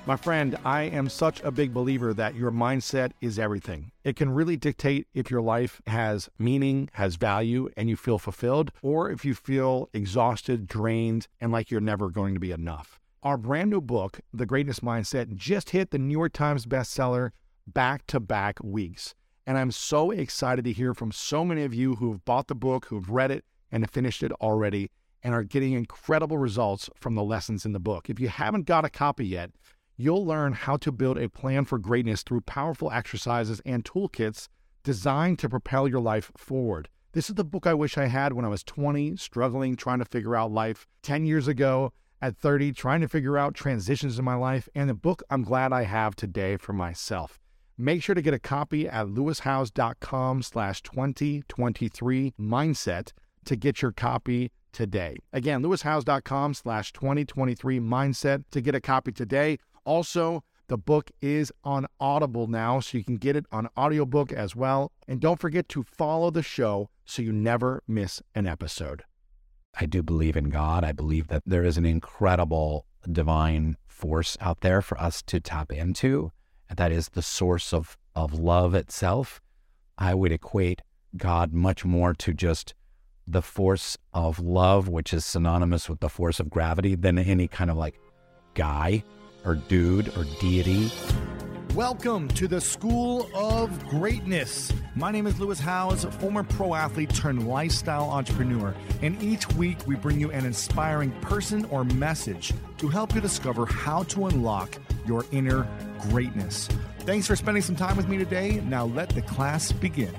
My friend, I am such a big believer that your mindset is everything. It can really dictate if your life has meaning, has value, and you feel fulfilled, or if you feel exhausted, drained, and like you're never going to be enough. Our brand new book, The Greatness Mindset, just hit the New York Times bestseller back-to-back weeks. And I'm so excited to hear from so many of you who have bought the book, who have read it, and have finished it already, and are getting incredible results from the lessons in the book. If you haven't got a copy yet, you'll learn how to build a plan for greatness through powerful exercises and toolkits designed to propel your life forward. This is the book I wish I had when I was 20, struggling, trying to figure out life. 10 years ago, at 30, trying to figure out transitions in my life. And the book I'm glad I have today for myself. Make sure to get a copy at lewishowes.com/2023mindset to get your copy today. Again, lewishowes.com/2023mindset to get a copy today. Also, the book is on Audible now, so you can get it on audiobook as well. And don't forget to follow the show so you never miss an episode. I do believe in God. I believe that there is an incredible divine force out there for us to tap into, and that is the source of love itself. I would equate God much more to just the force of love, which is synonymous with the force of gravity, than any kind of like guy or dude or deity. Welcome to the School of Greatness. My name is Lewis Howes, former pro athlete turned lifestyle entrepreneur, and each week we bring you an inspiring person or message to help you discover how to unlock your inner greatness. Thanks for spending some time with me today. Now let the class begin.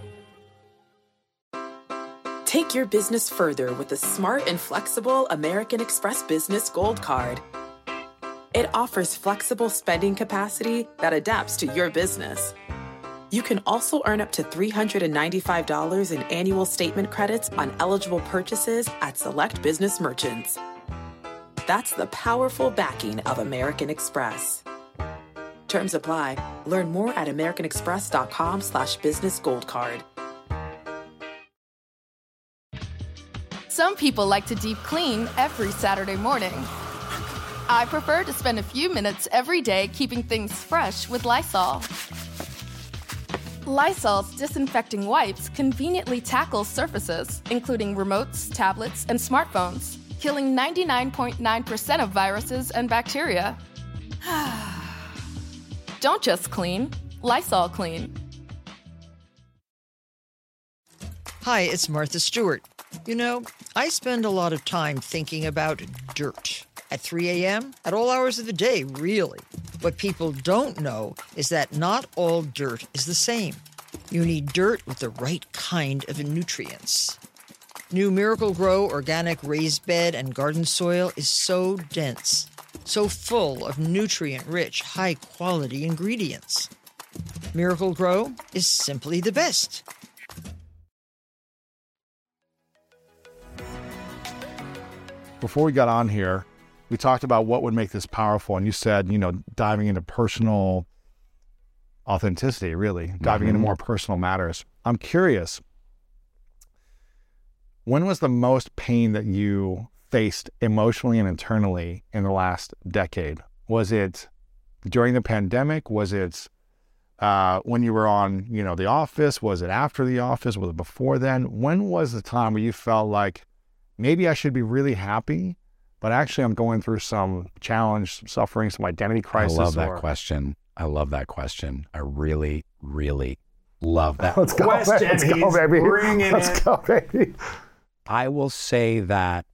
Take your business further with the smart and flexible American Express Business Gold Card. It offers flexible spending capacity that adapts to your business. You can also earn up to $395 in annual statement credits on eligible purchases at select business merchants. That's the powerful backing of American Express. Terms apply. Learn more at americanexpress.com/business gold card. Some people like to deep clean every Saturday morning. I prefer to spend a few minutes every day keeping things fresh with Lysol. Lysol's disinfecting wipes conveniently tackle surfaces, including remotes, tablets, and smartphones, killing 99.9% of viruses and bacteria. Don't just clean, Lysol clean. Hi, it's Martha Stewart. You know, I spend a lot of time thinking about dirt. At 3 a.m., at all hours of the day, really. What people don't know is that not all dirt is the same. You need dirt with the right kind of nutrients. New Miracle-Gro organic raised bed and garden soil is so dense, so full of nutrient-rich, high-quality ingredients. Miracle-Gro is simply the best. Before we got on here, we talked about what would make this powerful, and you said, diving into personal authenticity, really, diving into more personal matters. I'm curious, when was the most pain that you faced emotionally and internally in the last decade? Was it during the pandemic? Was it when you were on, The Office? Was it after The Office? Was it before then? When was the time where you felt like, maybe I should be really happy, but actually I'm going through some challenge, some suffering, some identity crisis? I love that question. I really, really love that Let's go, question. Let's go, baby. Let's go, baby. I will say that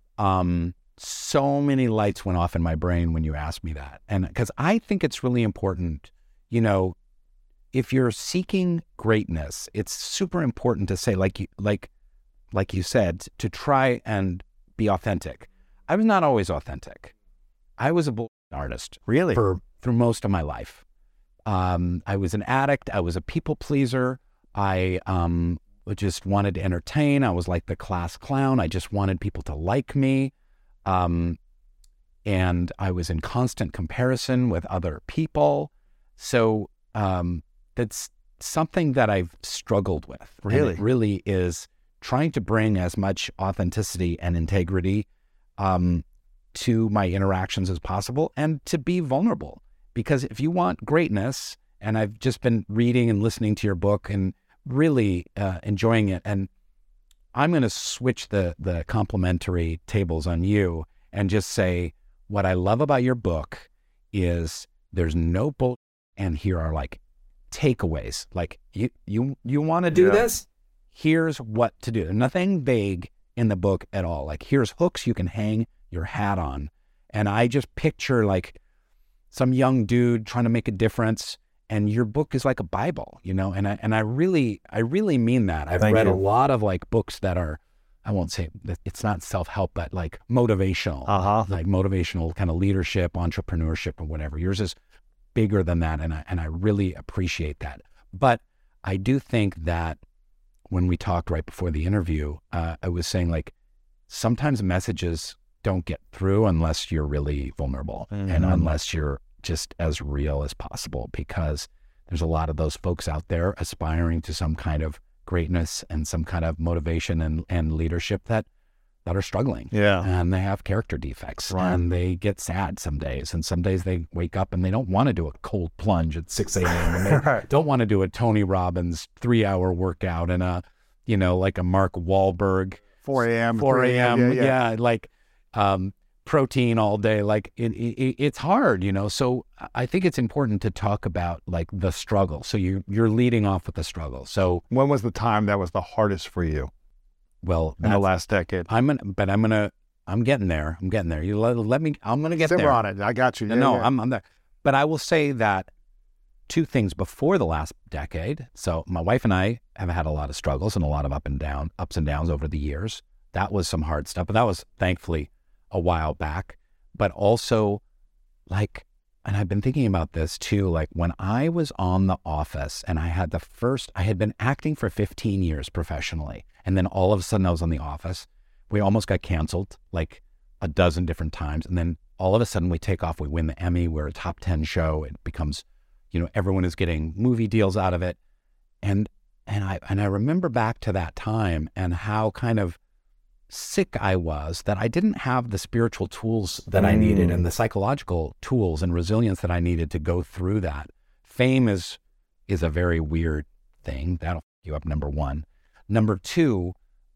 so many lights went off in my brain when you asked me that. And because I think it's really important, if you're seeking greatness, it's super important to say, like you said, to try and be authentic. I was not always authentic. I was a bullshit artist. Really? Through most of my life. I was an addict. I was a people pleaser. I just wanted to entertain. I was like the class clown. I just wanted people to like me. And I was in constant comparison with other people. So that's something that I've struggled with. Really? And it really is trying to bring as much authenticity and integrity to my interactions as possible and to be vulnerable. Because if you want greatness, and I've just been reading and listening to your book and really enjoying it, and I'm going to switch the complimentary tables on you and just say what I love about your book is there's no bull, and here are like takeaways. Like you want to do this? Here's what to do. Nothing vague in the book at all. Like here's hooks you can hang your hat on. And I just picture like some young dude trying to make a difference, and your book is like a Bible, you know? And I really mean that. I've read a lot of like books that are, I won't say it's not self-help, but like motivational, like motivational kind of leadership, entrepreneurship, or whatever. Yours is bigger than that, and I really appreciate that. But I do think that when we talked right before the interview, I was saying like sometimes messages don't get through unless you're really vulnerable and unless you're just as real as possible, because there's a lot of those folks out there aspiring to some kind of greatness and some kind of motivation and leadership that are struggling. Yeah. And they have character defects, and they get sad some days, and some days they wake up and they don't want to do a cold plunge at 6 a.m. and they don't want to do a Tony Robbins 3-hour workout and like a Mark Wahlberg 4 a.m. Yeah. Like, protein all day. Like it's hard, so I think it's important to talk about like the struggle. So you're leading off with the struggle. So when was the time that was the hardest for you? Well, in the last decade. I'm getting there. You let me, I'm going to get there. Simmer on it. I got you. I'm there. But I will say that two things before the last decade. So my wife and I have had a lot of struggles and a lot of ups and downs over the years. That was some hard stuff, but that was thankfully a while back. But also like, and I've been thinking about this too, like when I was on The Office and I had been acting for 15 years professionally. And then all of a sudden I was on The Office. We almost got canceled like a dozen different times. And then all of a sudden we take off, we win the Emmy, we're a top 10 show. It becomes, everyone is getting movie deals out of it. And I remember back to that time and how kind of sick I was that I didn't have the spiritual tools that I needed and the psychological tools and resilience that I needed to go through that. Fame is a very weird thing. That'll fuck you up, number one. Number two,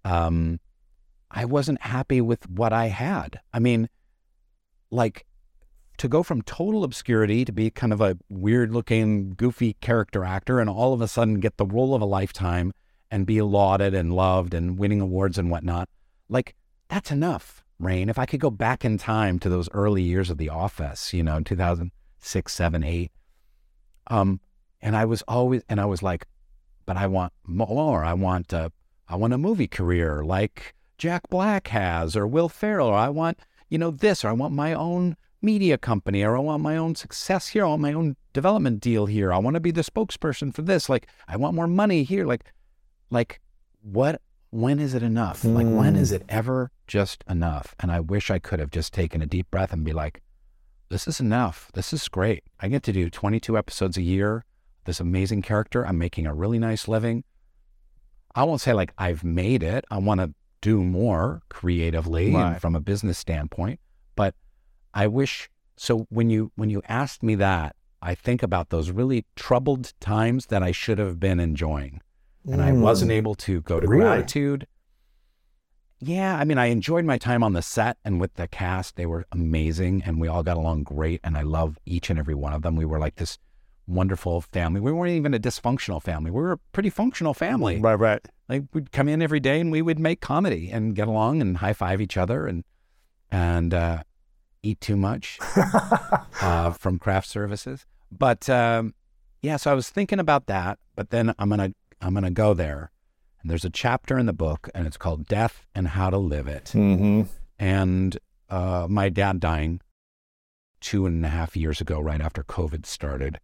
I wasn't happy with what I had. I mean, like to go from total obscurity to be kind of a weird looking, goofy character actor and all of a sudden get the role of a lifetime and be lauded and loved and winning awards and whatnot. Like, that's enough, Rainn. If I could go back in time to those early years of The Office, 2006, 7, 8. And I was like, but I want more. I want a movie career like Jack Black has, or Will Ferrell, or I want, this, or I want my own media company, or I want my own success here. I want my own development deal here. I want to be the spokesperson for this. Like, I want more money here. Like what? When is it enough? Like, when is it ever just enough? And I wish I could have just taken a deep breath and be like, this is enough. This is great. I get to do 22 episodes a year. This amazing character. I'm making a really nice living. I won't say like I've made it. I want to do more creatively and from a business standpoint. But I wish, so when you asked me that, I think about those really troubled times that I should have been enjoying. And I wasn't able to go to gratitude. Yeah, I mean, I enjoyed my time on the set and with the cast. They were amazing and we all got along great. And I love each and every one of them. We were like this wonderful family. We weren't even a dysfunctional family. We were a pretty functional family. Right. Like we'd come in every day and we would make comedy and get along and high five each other and eat too much from craft services. But so I was thinking about that, but then I'm going to go there. And there's a chapter in the book and it's called Death and How to Live It. Mm-hmm. And my dad dying 2.5 years ago, right after COVID started,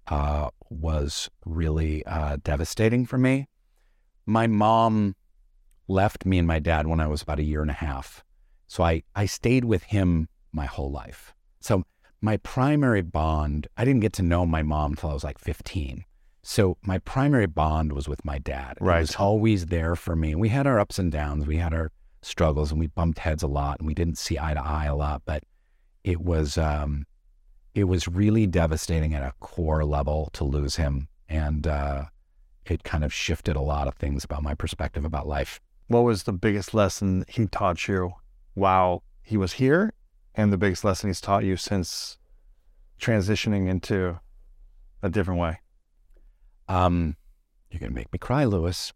was really devastating for me. My mom left me and my dad when I was about 1.5 years. So I stayed with him my whole life. So my primary bond, I didn't get to know my mom until I was like 15. So my primary bond was with my dad. Right. He was always there for me. We had our ups and downs. We had our struggles, and we bumped heads a lot, and we didn't see eye to eye a lot, but it was really devastating at a core level to lose him. And it kind of shifted a lot of things about my perspective about life. What was the biggest lesson he taught you while he was here, and the biggest lesson he's taught you since transitioning into a different way? You're going to make me cry, Lewis.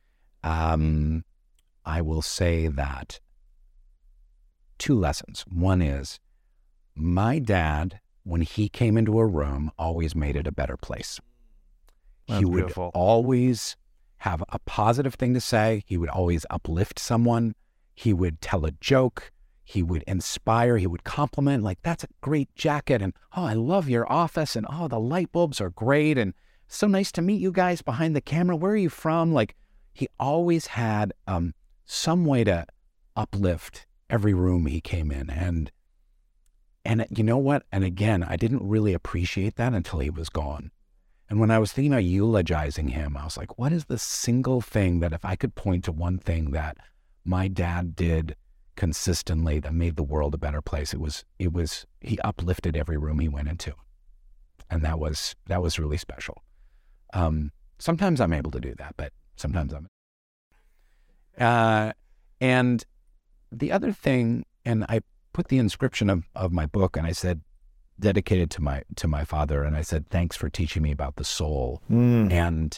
I will say that 2 lessons. One is, my dad, when he came into a room, always made it a better place. That's he would beautiful. always have a positive thing to say. He would always uplift someone. He would tell a joke. He would inspire. He would compliment, like, that's a great jacket. And, oh, I love your office. And, oh, the light bulbs are great. And so nice to meet you guys behind the camera. Where are you from? Like, he always had some way to uplift every room he came in. And you know what? And again, I didn't really appreciate that until he was gone. And when I was thinking about eulogizing him, I was like, what is the single thing that, if I could point to one thing that my dad did consistently that made the world a better place, it was he uplifted every room he went into. And that was really special. Sometimes I'm able to do that, but sometimes I'm. And the other thing, and I put the inscription of my book, and I said, dedicated to my father, and I said, thanks for teaching me about the soul. And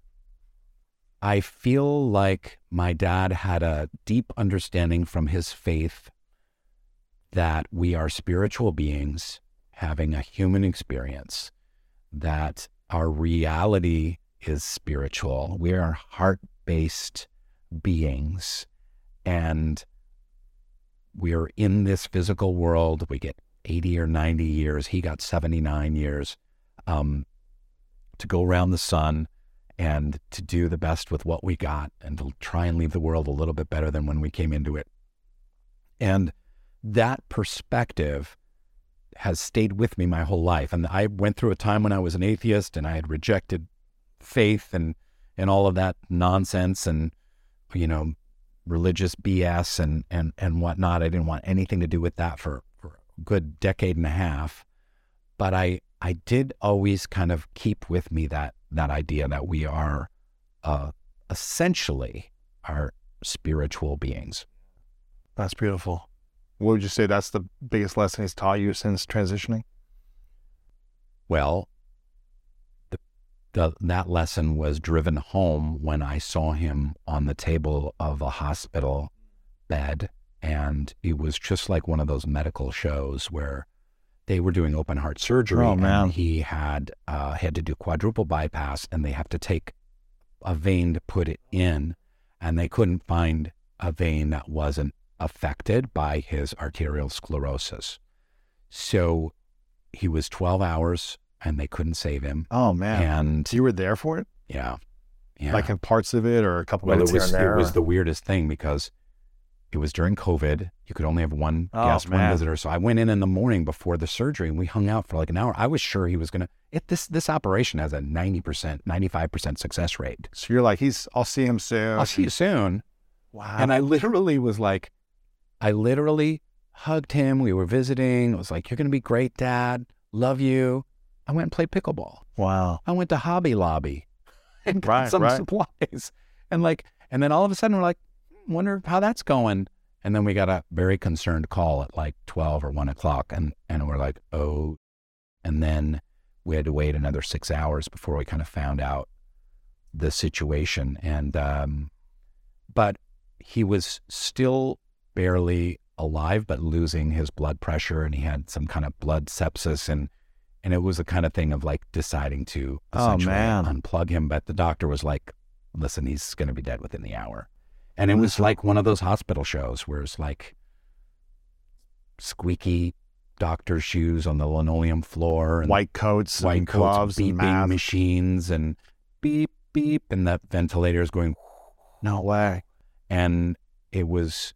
I feel like my dad had a deep understanding from his faith that we are spiritual beings having a human experience, that our reality is spiritual. We are heart-based beings, and we're in this physical world. We get 80 or 90 years. He got 79 years to go around the sun and to do the best with what we got and to try and leave the world a little bit better than when we came into it. And that perspective has stayed with me my whole life. And I went through a time when I was an atheist and I had rejected faith and all of that nonsense and, you know, religious BS and whatnot. I didn't want anything to do with that for a good decade and a half. But I did always kind of keep with me that idea that we are essentially our spiritual beings. That's beautiful. What would you say that's the biggest lesson he's taught you since transitioning? Well, that lesson was driven home when I saw him on the table of a hospital bed, and it was just like one of those medical shows where they were doing open heart surgery. Oh, man. And he had to do quadruple bypass, and they have to take a vein to put it in, and they couldn't find a vein that wasn't affected by his arterial sclerosis. So he was 12 hours and they couldn't save him. Oh, man. And So you were there for it? yeah. Like in parts of it or a couple Well, minutes here and there? it was the weirdest thing because it was during COVID. You could only have one Oh, guest, one man. visitor. So I went in the morning before the surgery and we hung out for like an hour. I was sure he was going to, this operation has a 90%, 95% success rate. So you're like, I'll see him soon. I'll see you soon. Wow. And I literally hugged him. We were visiting. I was like, you're going to be great, Dad. Love you. I went and played pickleball. Wow. I went to Hobby Lobby and got Right, some right. supplies. And then all of a sudden we're like, wonder how that's going. And then we got a very concerned call at like 12 or 1 o'clock. And we're like, oh. And then we had to wait another 6 hours before we kind of found out the situation. And, but he was still barely alive, but losing his blood pressure. And he had some kind of blood sepsis. And it was the kind of thing of like deciding to essentially unplug him. But the doctor was like, listen, he's going to be dead within the hour. And it was like one of those hospital shows where it's like squeaky doctor shoes on the linoleum floor. And White coats, white and coats, gloves, and beeping masks. machines and beep, beep. And the ventilator is going, No way. and it was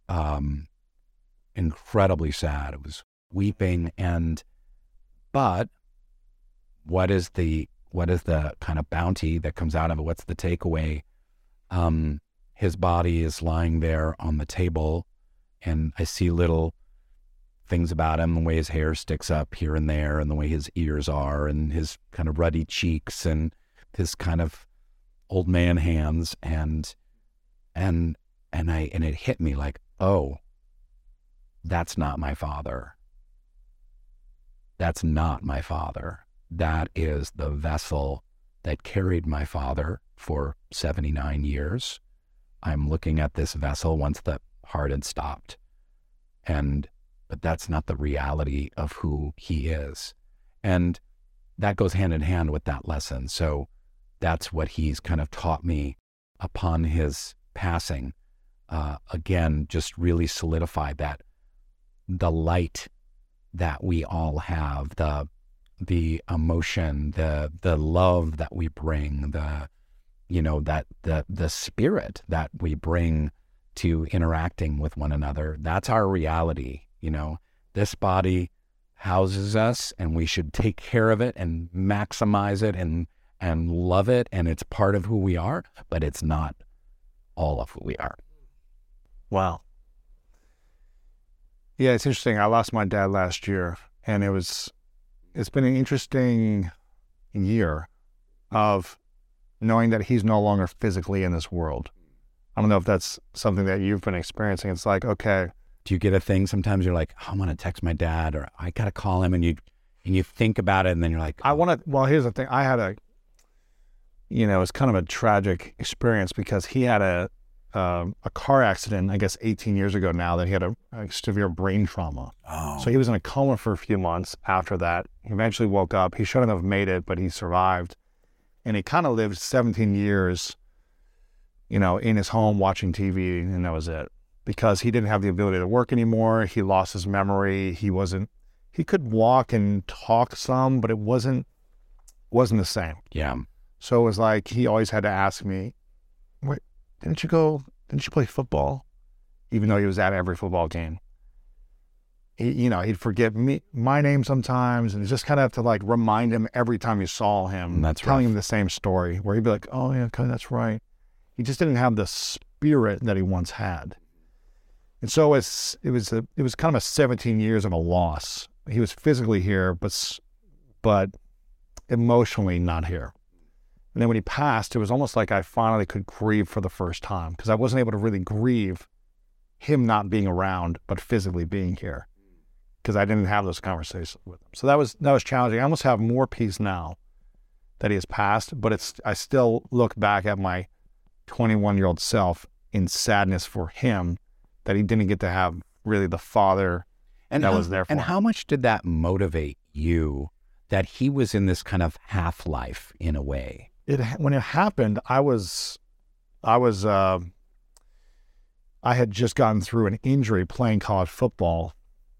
incredibly sad. It was weeping. But what is the kind of bounty that comes out of it? What's the takeaway? his body is lying there on the table, and I see little things about him, the way his hair sticks up here and there, and the way his ears are, and his kind of ruddy cheeks, and his kind of old man hands, and it hit me like, oh, that's not my father. That's not my father. That is the vessel that carried my father for 79 years. I'm looking at this vessel once the heart had stopped. But that's not the reality of who he is. And that goes hand in hand with that lesson. So that's what he's kind of taught me upon his passing. Again, just really solidified that the light that we all have, the emotion, the love that we bring, the spirit that we bring to interacting with one another, that's our reality. This body houses us, and we should take care of it and maximize it and love it, and it's part of who we are, but it's not all of who we are. Wow. Yeah, it's interesting. I lost my dad last year, and it's been an interesting year of knowing that he's no longer physically in this world. I don't know if that's something that you've been experiencing. It's like, okay. Do you get a thing sometimes you're like, oh, I'm going to text my dad, or I got to call him, and you think about it, and then you're like, oh. Well, here's the thing. I had it was kind of a tragic experience because he had a car accident, I guess 18 years ago now, that he had a severe brain trauma. Oh. So he was in a coma for a few months after that. He eventually woke up. He shouldn't have made it, but he survived. And he kind of lived 17 years, in his home watching TV, and that was it. Because he didn't have the ability to work anymore. He lost his memory. He could walk and talk some, but it wasn't the same. Yeah. So it was like he always had to ask me, wait, didn't you play football? Even though he was at every football game. He'd forget my name sometimes, and just kind of have to like remind him every time you saw him, telling him the same story, where he'd be like, oh yeah, okay, that's right. He just didn't have the spirit that he once had. And so it was kind of a 17 years of a loss. He was physically here, but emotionally not here. And then when he passed, it was almost like I finally could grieve for the first time, because I wasn't able to really grieve him not being around, but physically being here, because I didn't have those conversations with him. So that was challenging. I almost have more peace now that he has passed, but I still look back at my 21-year-old self in sadness for him that he didn't get to have really the father that was there for him. And how much did that motivate you, that he was in this kind of half-life in a way? When it happened, I had just gotten through an injury playing college football.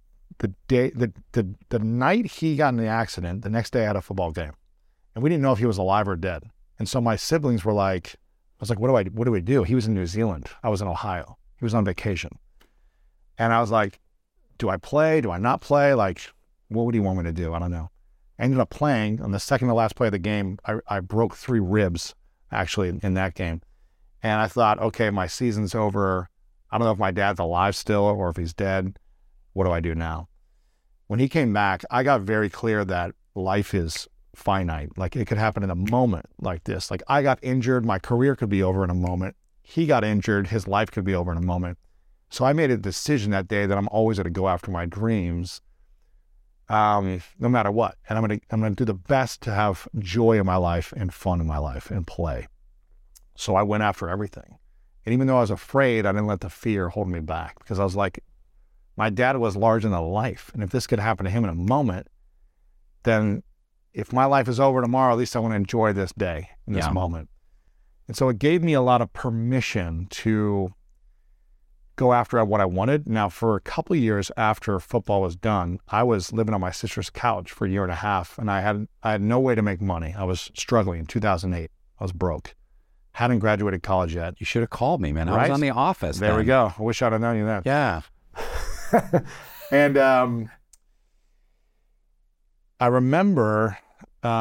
The night he got in the accident, the next day I had a football game, and we didn't know if he was alive or dead. And so my siblings were like, I was like, what do we do? He was in New Zealand. I was in Ohio. He was on vacation. And I was like, do I play? Do I not play? Like, what would he want me to do? I don't know. I ended up playing. On the second to last play of the game, I broke 3 ribs, actually, in that game. And I thought, okay, my season's over. I don't know if my dad's alive still or if he's dead. What do I do now? When he came back, I got very clear that life is finite. Like, it could happen in a moment like this. Like, I got injured. My career could be over in a moment. He got injured. His life could be over in a moment. So I made a decision that day that I'm always going to go after my dreams, no matter what. And I'm going to do the best to have joy in my life and fun in my life and play. So I went after everything. And even though I was afraid, I didn't let the fear hold me back, because I was like, my dad was larger than life. And if this could happen to him in a moment, then if my life is over tomorrow, at least I want to enjoy this day in this moment. And so it gave me a lot of permission to go after what I wanted. Now, for a couple of years after football was done, I was living on my sister's couch for a year and a half, and I had no way to make money. I was struggling in 2008. I was broke. Hadn't graduated college yet. You should have called me, man. I was on The Office. There we go. I wish I'd have known you then. Yeah. And I remember,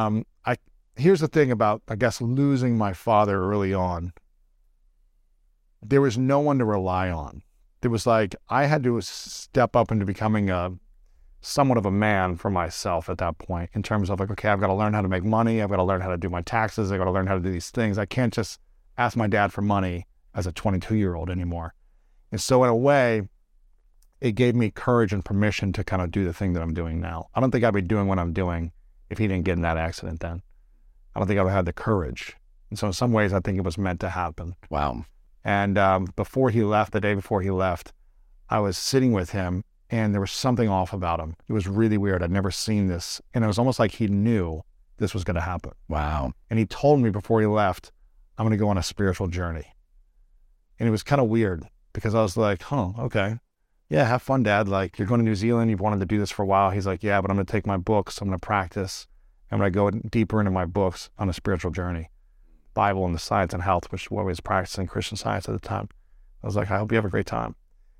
here's the thing about, I guess, losing my father early on. there was no one to rely on. There was like, I had to step up into becoming somewhat of a man for myself at that point, in terms of like, okay, I've got to learn how to make money. I've got to learn how to do my taxes. I've got to learn how to do these things. I can't just ask my dad for money as a 22-year-old anymore. And so in a way, it gave me courage and permission to kind of do the thing that I'm doing now. I don't think I'd be doing what I'm doing if he didn't get in that accident then. I don't think I would have had the courage. And so in some ways, I think it was meant to happen. Wow. And before he left, the day before he left, I was sitting with him and there was something off about him. It was really weird. I'd never seen this. And it was almost like he knew this was going to happen. Wow. And he told me before he left, I'm going to go on a spiritual journey. And it was kind of weird because I was like, okay. Yeah, have fun, Dad. Like, you're going to New Zealand. You've wanted to do this for a while. He's like, yeah, but I'm going to take my books. I'm going to practice. I'm going to go deeper into my books on a spiritual journey. Bible and the science and health, which what I was practicing Christian Science at the time. I was like, I hope you have a great time.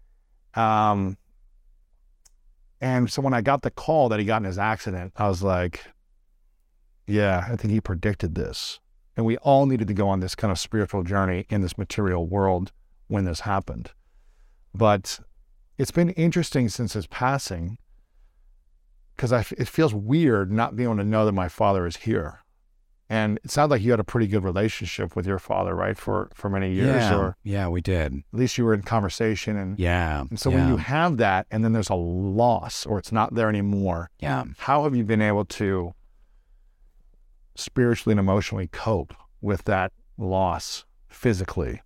And so when I got the call that he got in his accident, I was like, yeah, I think he predicted this. And we all needed to go on this kind of spiritual journey in this material world when this happened. But it's been interesting since his passing, because it feels weird not being able to know that my father is here. And it sounds like you had a pretty good relationship with your father, right? For many years, yeah, we did. At least you were in conversation, and and so when you have that, and then there's a loss, or it's not there anymore. Yeah. How have you been able to spiritually and emotionally cope with that loss physically?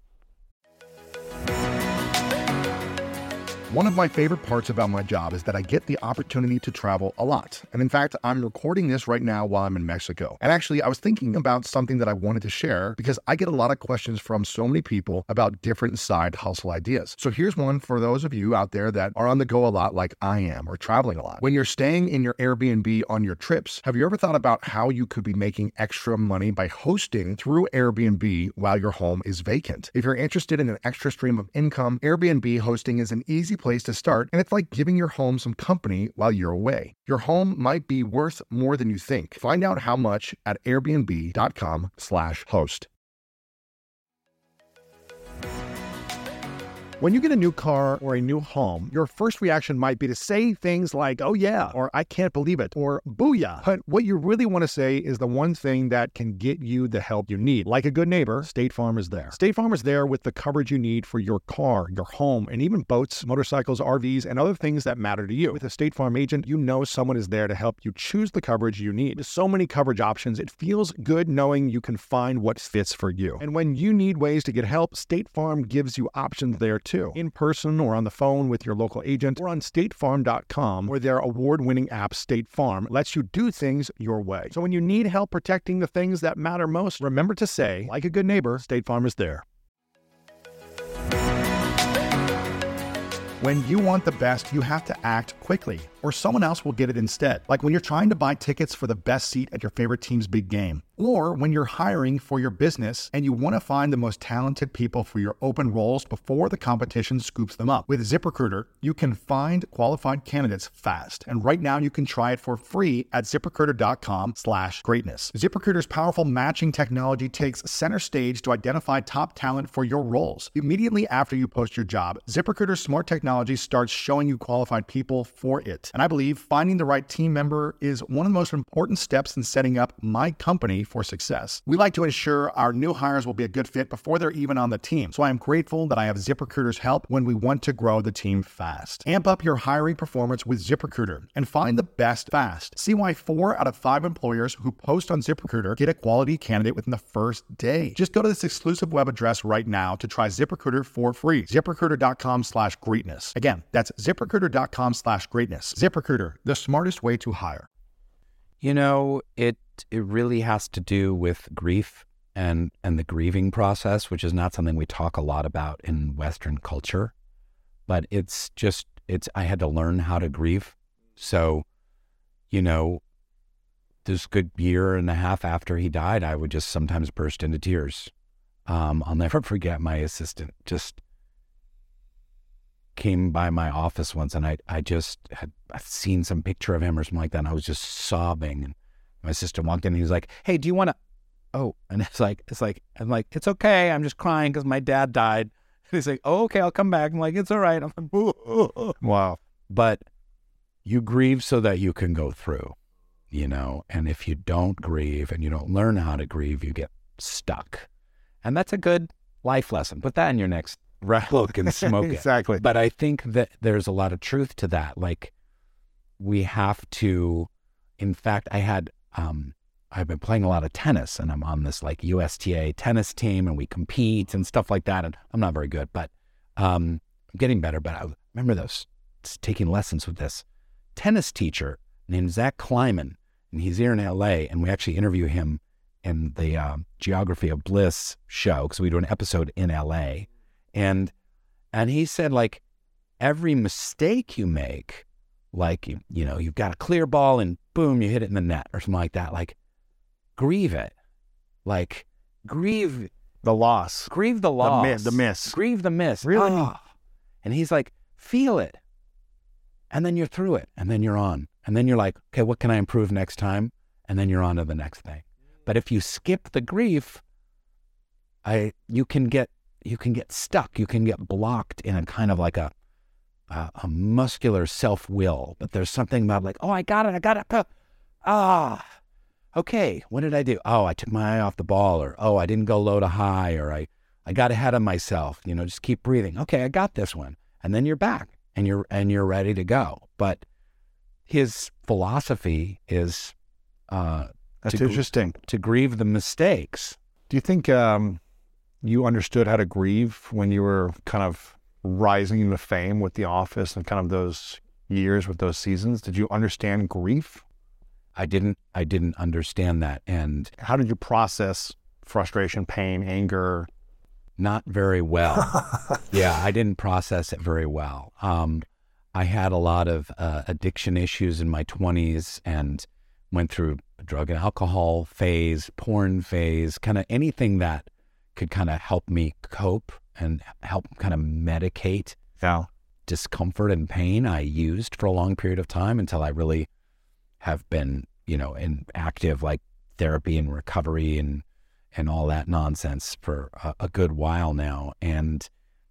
One of my favorite parts about my job is that I get the opportunity to travel a lot. And in fact, I'm recording this right now while I'm in Mexico. And actually, I was thinking about something that I wanted to share because I get a lot of questions from so many people about different side hustle ideas. So here's one for those of you out there that are on the go a lot like I am, or traveling a lot. When you're staying in your Airbnb on your trips, have you ever thought about how you could be making extra money by hosting through Airbnb while your home is vacant? If you're interested in an extra stream of income, Airbnb hosting is an easy place to start, and it's like giving your home some company while you're away. Your home might be worth more than you think. Find out how much at airbnb.com/host. When you get a new car or a new home, your first reaction might be to say things like, oh yeah, or I can't believe it, or booyah. But what you really want to say is the one thing that can get you the help you need. Like a good neighbor, State Farm is there. State Farm is there with the coverage you need for your car, your home, and even boats, motorcycles, RVs, and other things that matter to you. With a State Farm agent, you know someone is there to help you choose the coverage you need. With so many coverage options, it feels good knowing you can find what fits for you. And when you need ways to get help, State Farm gives you options there too. In person or on the phone with your local agent or on statefarm.com, where their award-winning app State Farm lets you do things your way. So when you need help protecting the things that matter most, remember to say, like a good neighbor, State Farm is there. When you want the best, you have to act quickly, or someone else will get it instead. Like when you're trying to buy tickets for the best seat at your favorite team's big game. Or when you're hiring for your business and you want to find the most talented people for your open roles before the competition scoops them up. With ZipRecruiter, you can find qualified candidates fast. And right now you can try it for free at ZipRecruiter.com/greatness. ZipRecruiter's powerful matching technology takes center stage to identify top talent for your roles. Immediately after you post your job, ZipRecruiter's smart technology starts showing you qualified people for it. And I believe finding the right team member is one of the most important steps in setting up my company for success. We like to ensure our new hires will be a good fit before they're even on the team. So I am grateful that I have ZipRecruiter's help when we want to grow the team fast. Amp up your hiring performance with ZipRecruiter and find the best fast. See why 4 out of 5 employers who post on ZipRecruiter get a quality candidate within the first day. Just go to this exclusive web address right now to try ZipRecruiter for free. ZipRecruiter.com/greatness. Again, that's ZipRecruiter.com/greatness. ZipRecruiter, the smartest way to hire. You know, it really has to do with grief and the grieving process, which is not something we talk a lot about in Western culture, but I had to learn how to grieve. So, you know, this good year and a half after he died, I would just sometimes burst into tears. I'll never forget my assistant just came by my office once, and I'd seen some picture of him or something like that, and I was just sobbing. And my assistant walked in and he was like, "Hey, do you want to?" Oh, and I'm like, it's okay. I'm just crying because my dad died. He's like, oh, okay, I'll come back. I'm like, it's all right. I'm like, Wow. but you grieve so that you can go through, and if you don't grieve and you don't learn how to grieve, you get stuck. And that's a good life lesson. Put that in your next book and smoke it. Exactly. But I think that there's a lot of truth to that. Like, we have to, in fact, I've been playing a lot of tennis, and I'm on this like USTA tennis team, and we compete and stuff like that. And I'm not very good, but I'm getting better. But I remember taking lessons with this tennis teacher named Zach Kleiman, and he's here in LA, and we actually interview him in the Geography of Bliss show, because we do an episode in LA. And he said, like, every mistake you make, like, you've got a clear ball and boom, you hit it in the net or something like that. Like, grieve it. Like, grieve The loss. Grieve the loss. The miss. Grieve the miss. Really? Oh. And he's like, feel it. And then you're through it. And then you're on. And then you're like, okay, what can I improve next time? And then you're on to the next thing. But if you skip the grief, you can get stuck. You can get blocked in a kind of like a muscular self-will. But there's something about like, oh, I got it. Okay, what did I do? Oh, I took my eye off the ball, or oh, I didn't go low to high, or I got ahead of myself. Just keep breathing. Okay, I got this one. And then you're back and you're ready to go. But his philosophy is That's interesting. To grieve the mistakes. Do you think you understood how to grieve when you were kind of rising into fame with The Office and kind of those years with those seasons? Did you understand grief? I didn't understand that. And how did you process frustration, pain, anger? Not very well. Yeah, I didn't process it very well. I had a lot of addiction issues in my 20s and went through a drug and alcohol phase, porn phase, kind of anything that could kind of help me cope and help kind of medicate discomfort and pain I used for a long period of time until I really have been, in active like therapy and recovery and all that nonsense for a good while now. And,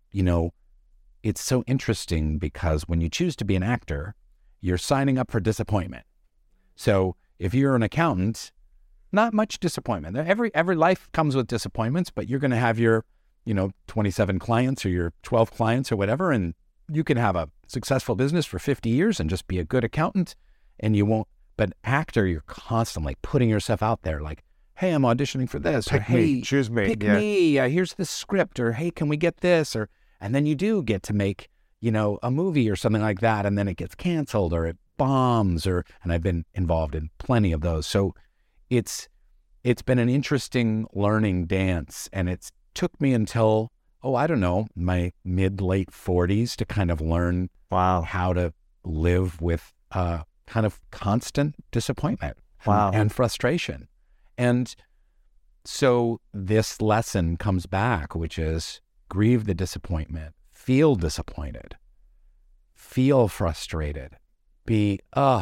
it's so interesting because when you choose to be an actor, you're signing up for disappointment. So if you're an accountant, not much disappointment. Every life comes with disappointments, but you're going to have your, 27 clients or your 12 clients or whatever, and you can have a successful business for 50 years and just be a good accountant, and you won't. But actor, you're constantly putting yourself out there like, hey, I'm auditioning for this. Pick or, me, hey, choose me. Pick me. Here's the script. Or, hey, can we get this? And then you do get to make, a movie or something like that, and then it gets canceled or it bombs. And I've been involved in plenty of those. So it's been an interesting learning dance, and it's took me until, I don't know, my mid-late 40s to kind of learn how to live with kind of constant disappointment and frustration. And so this lesson comes back, which is grieve the disappointment, feel disappointed, feel frustrated, be,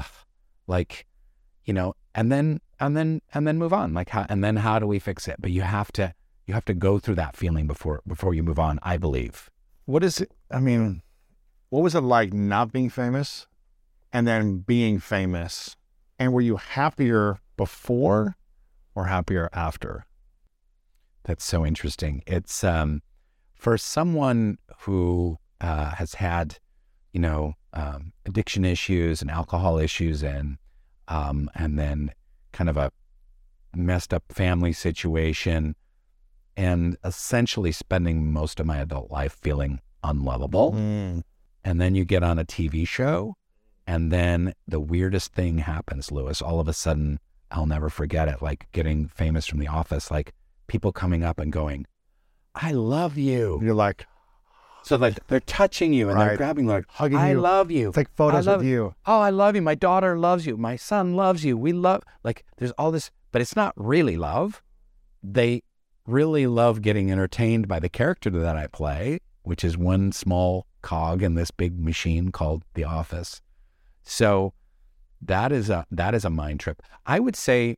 and then move on. How do we fix it? But you have to go through that feeling before you move on, I believe. What is it? I mean, what was it like not being famous and then being famous? And were you happier before or happier after? That's so interesting. It's for someone who has had, addiction issues and alcohol issues and then kind of a messed up family situation, and essentially spending most of my adult life feeling unlovable. And then you get on a TV show, and then the weirdest thing happens, Louis. All of a sudden, I'll never forget it, like getting famous from The Office, like people coming up and going, I love you. You're like, so like they're touching you and they're grabbing, like, hugging I you. love you. It's like photos of you. Oh, I love you. My daughter loves you. My son loves you. We love, like, there's all this, but it's not really love. They really love getting entertained by the character that I play, which is one small cog in this big machine called The Office. So that is a mind trip. I would say,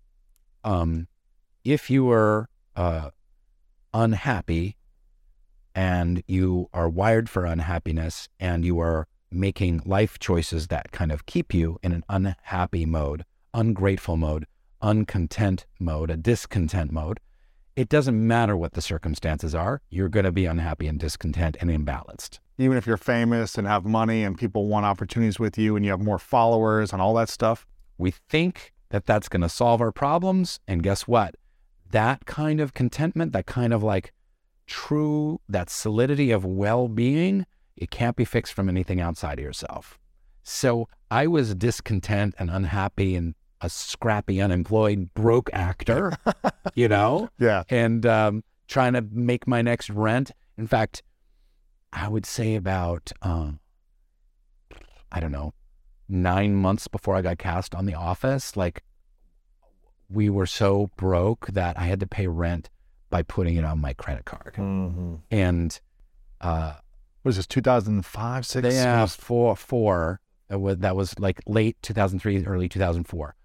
if you were unhappy and you are wired for unhappiness, and you are making life choices that kind of keep you in an unhappy mode, ungrateful mode, uncontent mode, a discontent mode, it doesn't matter what the circumstances are, you're going to be unhappy and discontent and imbalanced. Even if you're famous and have money and people want opportunities with you and you have more followers and all that stuff. We think that that's going to solve our problems. And guess what? That kind of contentment, that kind of like true, that solidity of well-being, it can't be fixed from anything outside of yourself. So I was discontent and unhappy and a scrappy, unemployed, broke actor, you know? Yeah. And trying to make my next rent. In fact, I would say about, 9 months before I got cast on The Office, like we were so broke that I had to pay rent by putting it on my credit card. Mm-hmm. And was this 2005, 6? yeah, four. That was like late 2003, early 2004.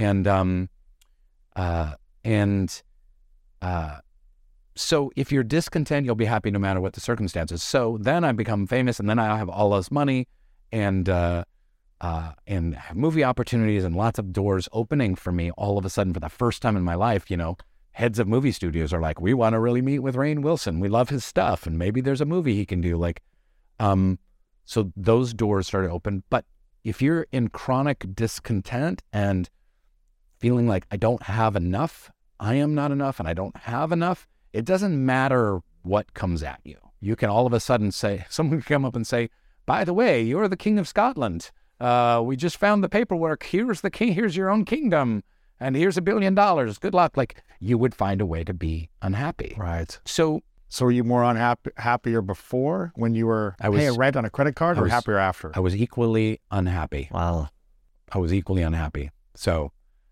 So if you're discontent, you'll be happy no matter what the circumstances. So then I become famous, and then I have all this money, and have movie opportunities and lots of doors opening for me all of a sudden for the first time in my life. You know, heads of movie studios are like, we want to really meet with Rainn Wilson. We love his stuff, and maybe there's a movie he can do. Like, so those doors started open. But if you're in chronic discontent and feeling like I don't have enough, I am not enough, and I don't have enough, it doesn't matter what comes at you. You can all of a sudden say, someone can come up and say, by the way, you're the King of Scotland. We just found the paperwork. Here's the king. Here's your own kingdom. And here's $1 billion. Good luck. Like, you would find a way to be unhappy. Right. So were you more happier before when you were paying rent on a credit card, or happier after? I was equally unhappy. Wow. I was equally unhappy. So,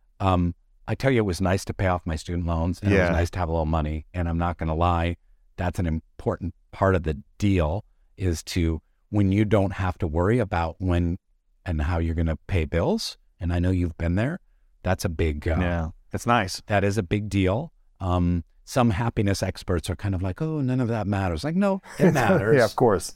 I tell you, it was nice to pay off my student loans, and it was nice to have a little money. And I'm not going to lie, that's an important part of the deal, is to, when you don't have to worry about when and how you're going to pay bills. And I know you've been there. That's a big, it's nice. That is a big deal. Some happiness experts are kind of like, oh, none of that matters. Like, no, it matters. Yeah, of course.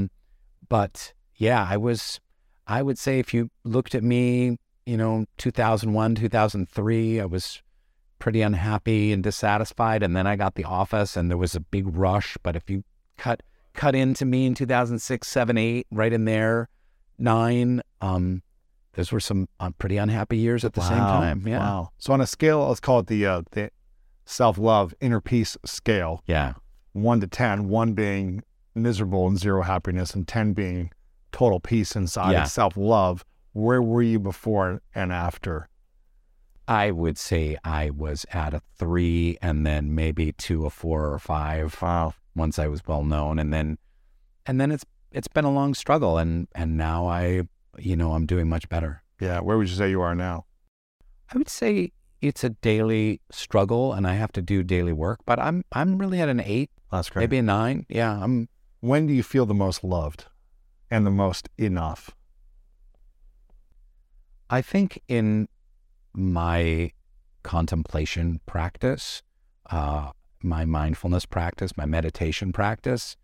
But yeah, I would say if you looked at me, 2001, 2003, I was pretty unhappy and dissatisfied. And then I got The Office, and there was a big rush. But if you cut into me in 2006, 7, 8, right in there, 9, those were some pretty unhappy years at the same time. Yeah. Wow. So on a scale, let's call it the self-love inner peace scale. Yeah. 1 to 10, 1 being miserable and 0 happiness, and 10 being total peace inside and self-love. Where were you before and after? I would say I was at a 3, and then maybe to a 4 or 5. Wow. Once I was well known, and then it's been a long struggle, and now I'm doing much better. Yeah. Where would you say you are now? I would say it's a daily struggle, and I have to do daily work, but I'm really at an 8. That's great. Maybe a 9. Yeah. When do you feel the most loved and the most enough? I think in my contemplation practice, my mindfulness practice, my meditation practice,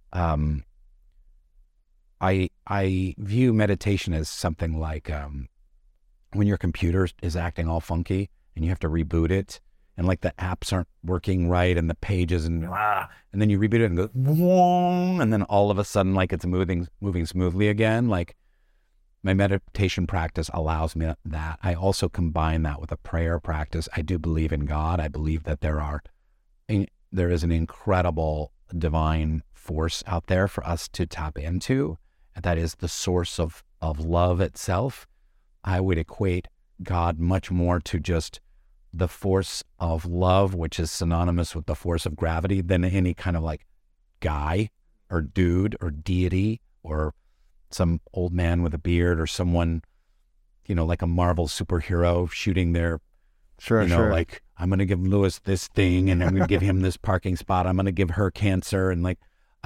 I view meditation as something like when your computer is acting all funky and you have to reboot it, and like the apps aren't working right and the pages and then you reboot it and go, and then all of a sudden like it's moving smoothly again. Like, my meditation practice allows me that. I also combine that with a prayer practice. I do believe in God. I believe that there is an incredible divine force out there for us to tap into, and that is the source of love itself. I would equate God much more to just the force of love, which is synonymous with the force of gravity, than any kind of like guy or dude or deity or some old man with a beard or someone, like a Marvel superhero shooting their, like, I'm going to give Lewis this thing, and I'm going to give him this parking spot. I'm going to give her cancer. And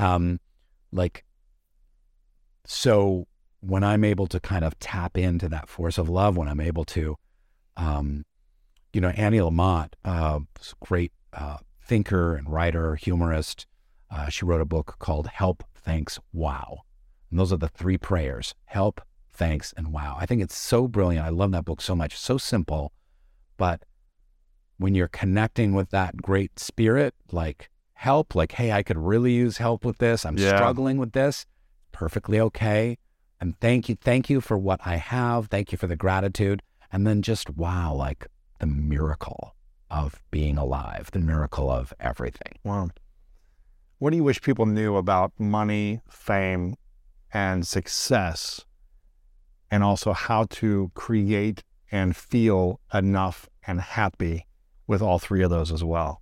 so when I'm able to kind of tap into that force of love, when I'm able to, Annie Lamott, great thinker and writer, humorist, She wrote a book called Help, Thanks, Wow. And those are the 3 prayers: help, thanks, and wow. I think it's so brilliant. I love that book so much. So simple, but when you're connecting with that great spirit, like help, like, hey, I could really use help with this. I'm struggling with this. Perfectly okay. And thank you for what I have. Thank you for the gratitude. And then just wow, like the miracle of being alive, the miracle of everything. Wow. What do you wish people knew about money, fame, and success, and also how to create and feel enough and happy with all 3 of those as well?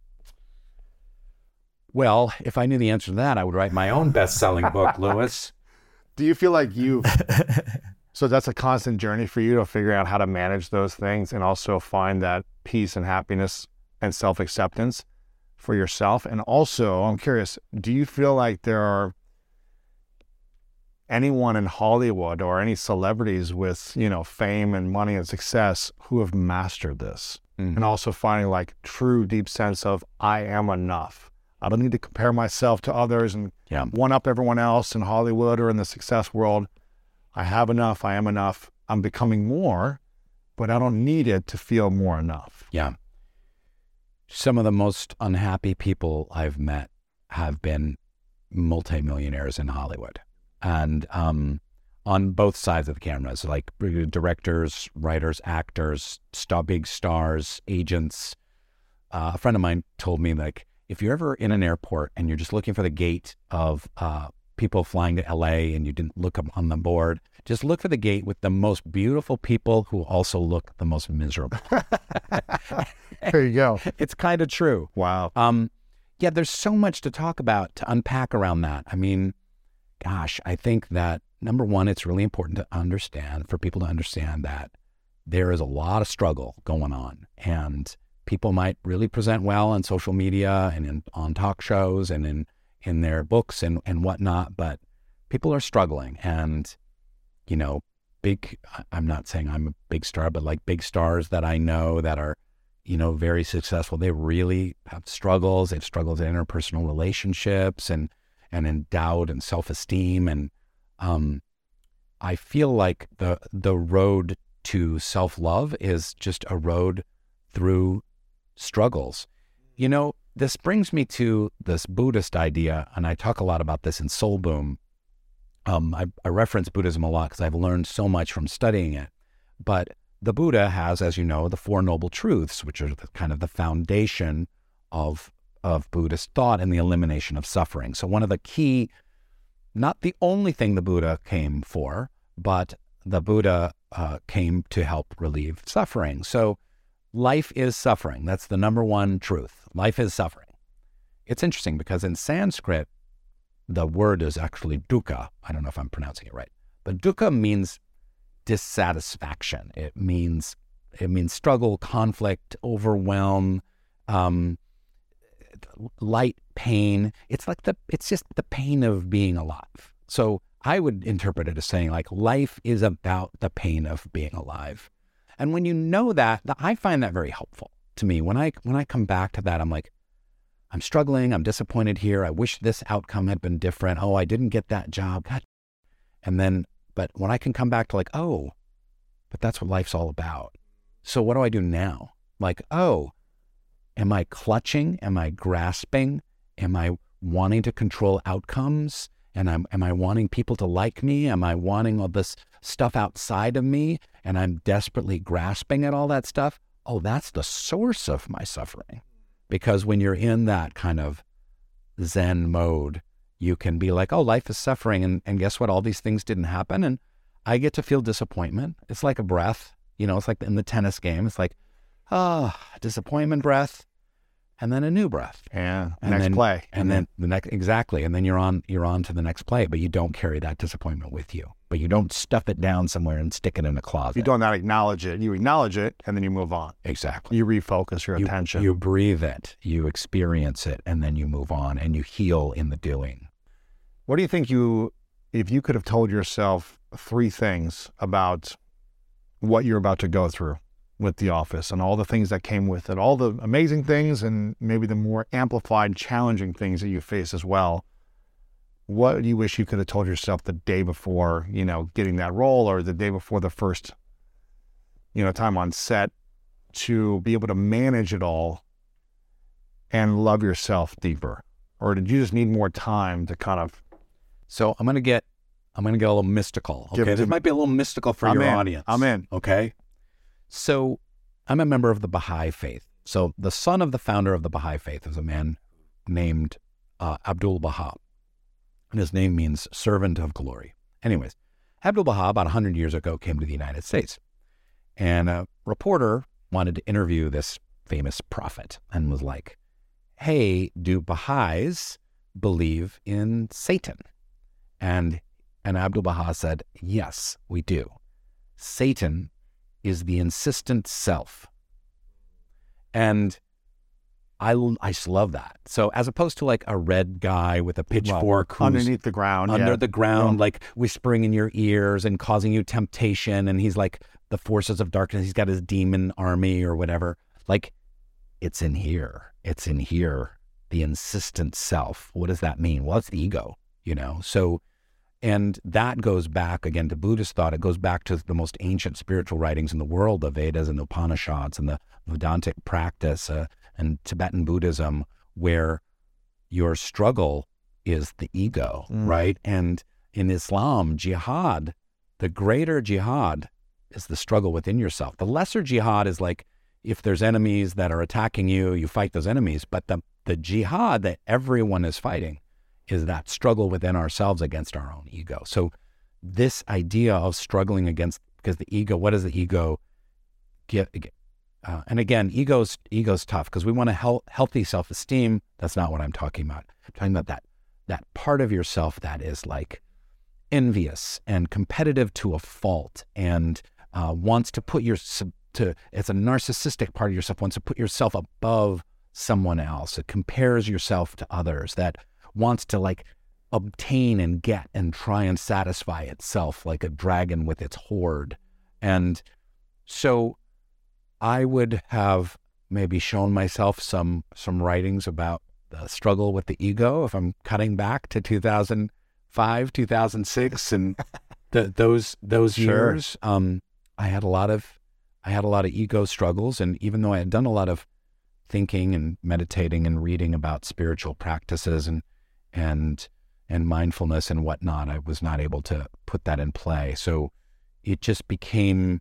Well, if I knew the answer to that, I would write my own best-selling book, Louis. Do you feel like so that's a constant journey for you to figure out how to manage those things and also find that peace and happiness and self-acceptance for yourself? And also, I'm curious, do you feel like there are anyone in Hollywood or any celebrities with, fame and money and success who have mastered this? Mm-hmm. And also finding like true deep sense of, I am enough. I don't need to compare myself to others and one up everyone else in Hollywood or in the success world. I have enough. I am enough. I'm becoming more, but I don't need it to feel more enough. Yeah. Some of the most unhappy people I've met have been multimillionaires in Hollywood. And on both sides of the cameras, like directors, writers, actors, big stars, agents. A friend of mine told me, like, if you're ever in an airport and you're just looking for the gate of people flying to LA and you didn't look up on the board, just look for the gate with the most beautiful people who also look the most miserable. There you go. It's kind of true. Wow. Yeah, there's so much to talk about, to unpack around that. I mean, gosh, I think that, number one, it's really important for people to understand that there is a lot of struggle going on, and people might really present well on social media and on talk shows and in their books and whatnot, but people are struggling. And, I'm not saying I'm a big star, but like big stars that I know that are, very successful, they really have struggles. They've struggled in interpersonal relationships and in doubt and self-esteem. And I feel like the road to self-love is just a road through struggles. This brings me to this Buddhist idea, and I talk a lot about this in Soul Boom. I reference Buddhism a lot because I've learned so much from studying it. But the Buddha has, as you know, the Four Noble Truths, which are kind of the foundation of Buddhist thought and the elimination of suffering. So one of the key, not the only thing the Buddha came for, but the Buddha came to help relieve suffering. So life is suffering. That's the number one truth. Life is suffering. It's interesting because in Sanskrit, the word is actually dukkha. I don't know if I'm pronouncing it right, but dukkha means dissatisfaction. It means struggle, conflict, overwhelm, light pain. It's just the pain of being alive. So I would interpret it as saying, like, life is about the pain of being alive. And when you know that, I find that very helpful to me. When I come back to that, I'm like, I'm struggling. I'm disappointed here. I wish this outcome had been different. Oh, I didn't get that job. God. And then, but when I can come back to like, oh, but that's what life's all about. So what do I do now? Like, oh, am I clutching? Am I grasping? Am I wanting to control outcomes? And am I wanting people to like me? Am I wanting all this stuff outside of me? And I'm desperately grasping at all that stuff? Oh, that's the source of my suffering. Because when you're in that kind of Zen mode, you can be like, oh, life is suffering. And guess what? All these things didn't happen. And I get to feel disappointment. It's like a breath. It's like in the tennis game. It's like, disappointment breath. And then a new breath. Yeah. Next play. And then the next, exactly. And then you're on to the next play, but you don't carry that disappointment with you. But you don't stuff it down somewhere and stick it in a closet. You don't not acknowledge it. You acknowledge it and then you move on. Exactly. You refocus your attention. You breathe it, you experience it, and then you move on and you heal in the doing. What do you think if you could have told yourself 3 things about what you're about to go through, with The Office and all the things that came with it, all the amazing things and maybe the more amplified, challenging things that you face as well. What do you wish you could have told yourself the day before, getting that role, or the day before the first, time on set, to be able to manage it all and love yourself deeper? Or did you just need more time to kind of... So I'm gonna get a little mystical. Okay, this might be a little mystical for your audience. I'm in. Okay, so I'm a member of the Baha'i faith. So the son of the founder of the Baha'i faith is a man named Abdul Baha, and his name means servant of glory. Anyways, Abdul Baha about 100 years ago came to the United States, and a reporter wanted to interview this famous prophet and was like, "Hey, do Baha'is believe in Satan?" And Abdul Baha said, "Yes, we do. Satan is the insistent self." And I just love that. So as opposed to like a red guy with a pitchfork who's underneath the ground, the ground, like whispering in your ears and causing you temptation, and he's like the forces of darkness, he's got his demon army or whatever. Like, it's in here. It's in here. The insistent self. What does that mean? Well, it's the ego, So, and that goes back again to Buddhist thought. It goes back to the most ancient spiritual writings in the world, the Vedas and the Upanishads and the Vedantic practice and Tibetan Buddhism, where your struggle is the ego, right? And in Islam, jihad, the greater jihad is the struggle within yourself. The lesser jihad is like, if there's enemies that are attacking you, you fight those enemies. But the jihad that everyone is fighting is that struggle within ourselves against our own ego. So this idea of struggling against, because the ego, what does the ego get? And again, ego's tough because we want a healthy self-esteem. That's not what I'm talking about. I'm talking about that part of yourself that is like envious and competitive to a fault and wants to put it's a narcissistic part of yourself, wants to put yourself above someone else. It compares yourself to others, that wants to like obtain and get and try and satisfy itself like a dragon with its hoard. And so I would have maybe shown myself some writings about the struggle with the ego if I'm cutting back to 2005, 2006 and those years. I had a lot of ego struggles, and even though I had done a lot of thinking and meditating and reading about spiritual practices and mindfulness and whatnot, I was not able to put that in play. So it just became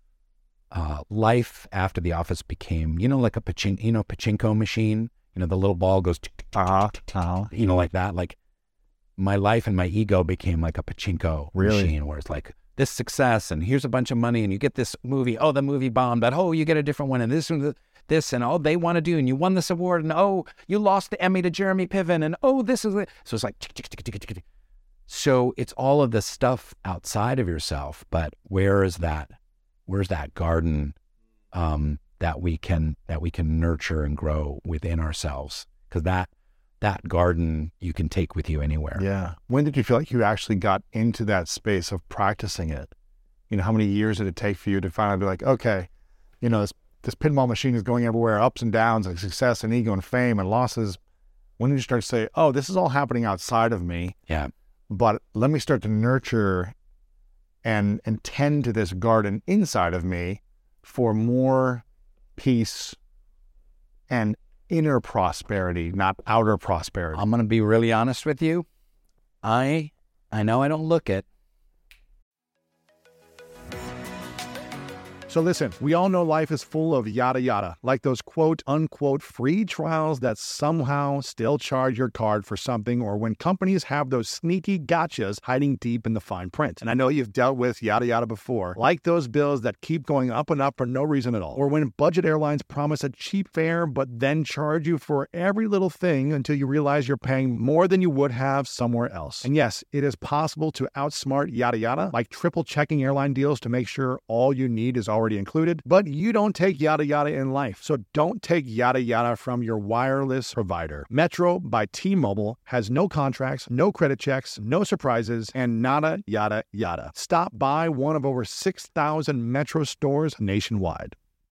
life after The Office became, like a pachinko machine. The little ball goes, like that. Like my life and my ego became like a pachinko machine, where it's like this success and here's a bunch of money and you get this movie. Oh, the movie bombed, but you get a different one and this and oh, they want to do, and you won this award, and oh, you lost the Emmy to Jeremy Piven, and oh, this is it. So it's like, so it's all of this stuff outside of yourself, but where's that garden that we can nurture and grow within ourselves? Because that garden you can take with you anywhere. Yeah. When did you feel like you actually got into that space of practicing it? How many years did it take for you to finally be like, okay, this pinball machine is going everywhere, ups and downs, like success and ego and fame and losses. When did you start to say, oh, this is all happening outside of me? Yeah. But let me start to nurture and tend to this garden inside of me for more peace and inner prosperity, not outer prosperity. I'm going to be really honest with you. I know I don't look it. So listen, we all know life is full of yada yada, like those quote unquote free trials that somehow still charge your card for something, or when companies have those sneaky gotchas hiding deep in the fine print. And I know you've dealt with yada yada before, like those bills that keep going up and up for no reason at all, or when budget airlines promise a cheap fare but then charge you for every little thing until you realize you're paying more than you would have somewhere else. And yes, it is possible to outsmart yada yada, like triple checking airline deals to make sure all you need is already included, but you don't take yada yada in life. So don't take yada yada from your wireless provider. Metro by T-Mobile has no contracts, no credit checks, no surprises, and nada yada yada. Stop by one of over 6,000 Metro stores nationwide.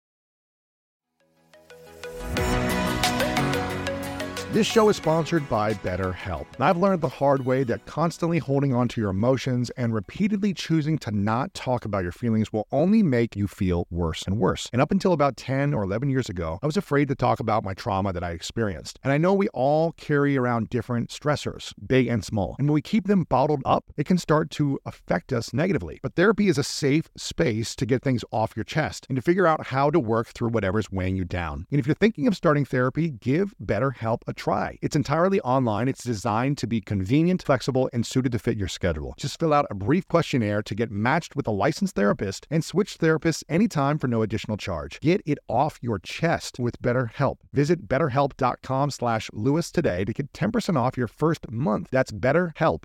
This show is sponsored by BetterHelp. I've learned the hard way that constantly holding on to your emotions and repeatedly choosing to not talk about your feelings will only make you feel worse and worse. And up until about 10 or 11 years ago, I was afraid to talk about my trauma that I experienced. And I know we all carry around different stressors, big and small. And when we keep them bottled up, it can start to affect us negatively. But therapy is a safe space to get things off your chest and to figure out how to work through whatever's weighing you down. And if you're thinking of starting therapy, give BetterHelp a try. It's entirely online. It's designed to be convenient, flexible, and suited to fit your schedule. Just fill out a brief questionnaire to get matched with a licensed therapist and switch therapists anytime for no additional charge. Get it off your chest with BetterHelp. Visit BetterHelp.com/Lewis today to get 10% off your first month. That's BetterHelp,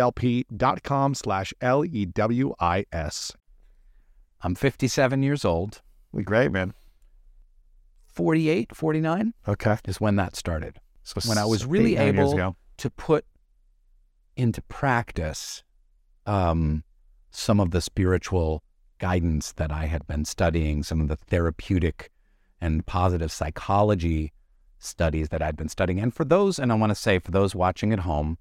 HELP.com/LEWIS. I'm 57 years old. Great, man. 48, 49 Okay. is when that started. So When I was really 8-9 years able ago. to put into practice some of the spiritual guidance that I had been studying, some of the therapeutic and positive psychology studies that I'd been studying. And for those, and I want to say for those watching at home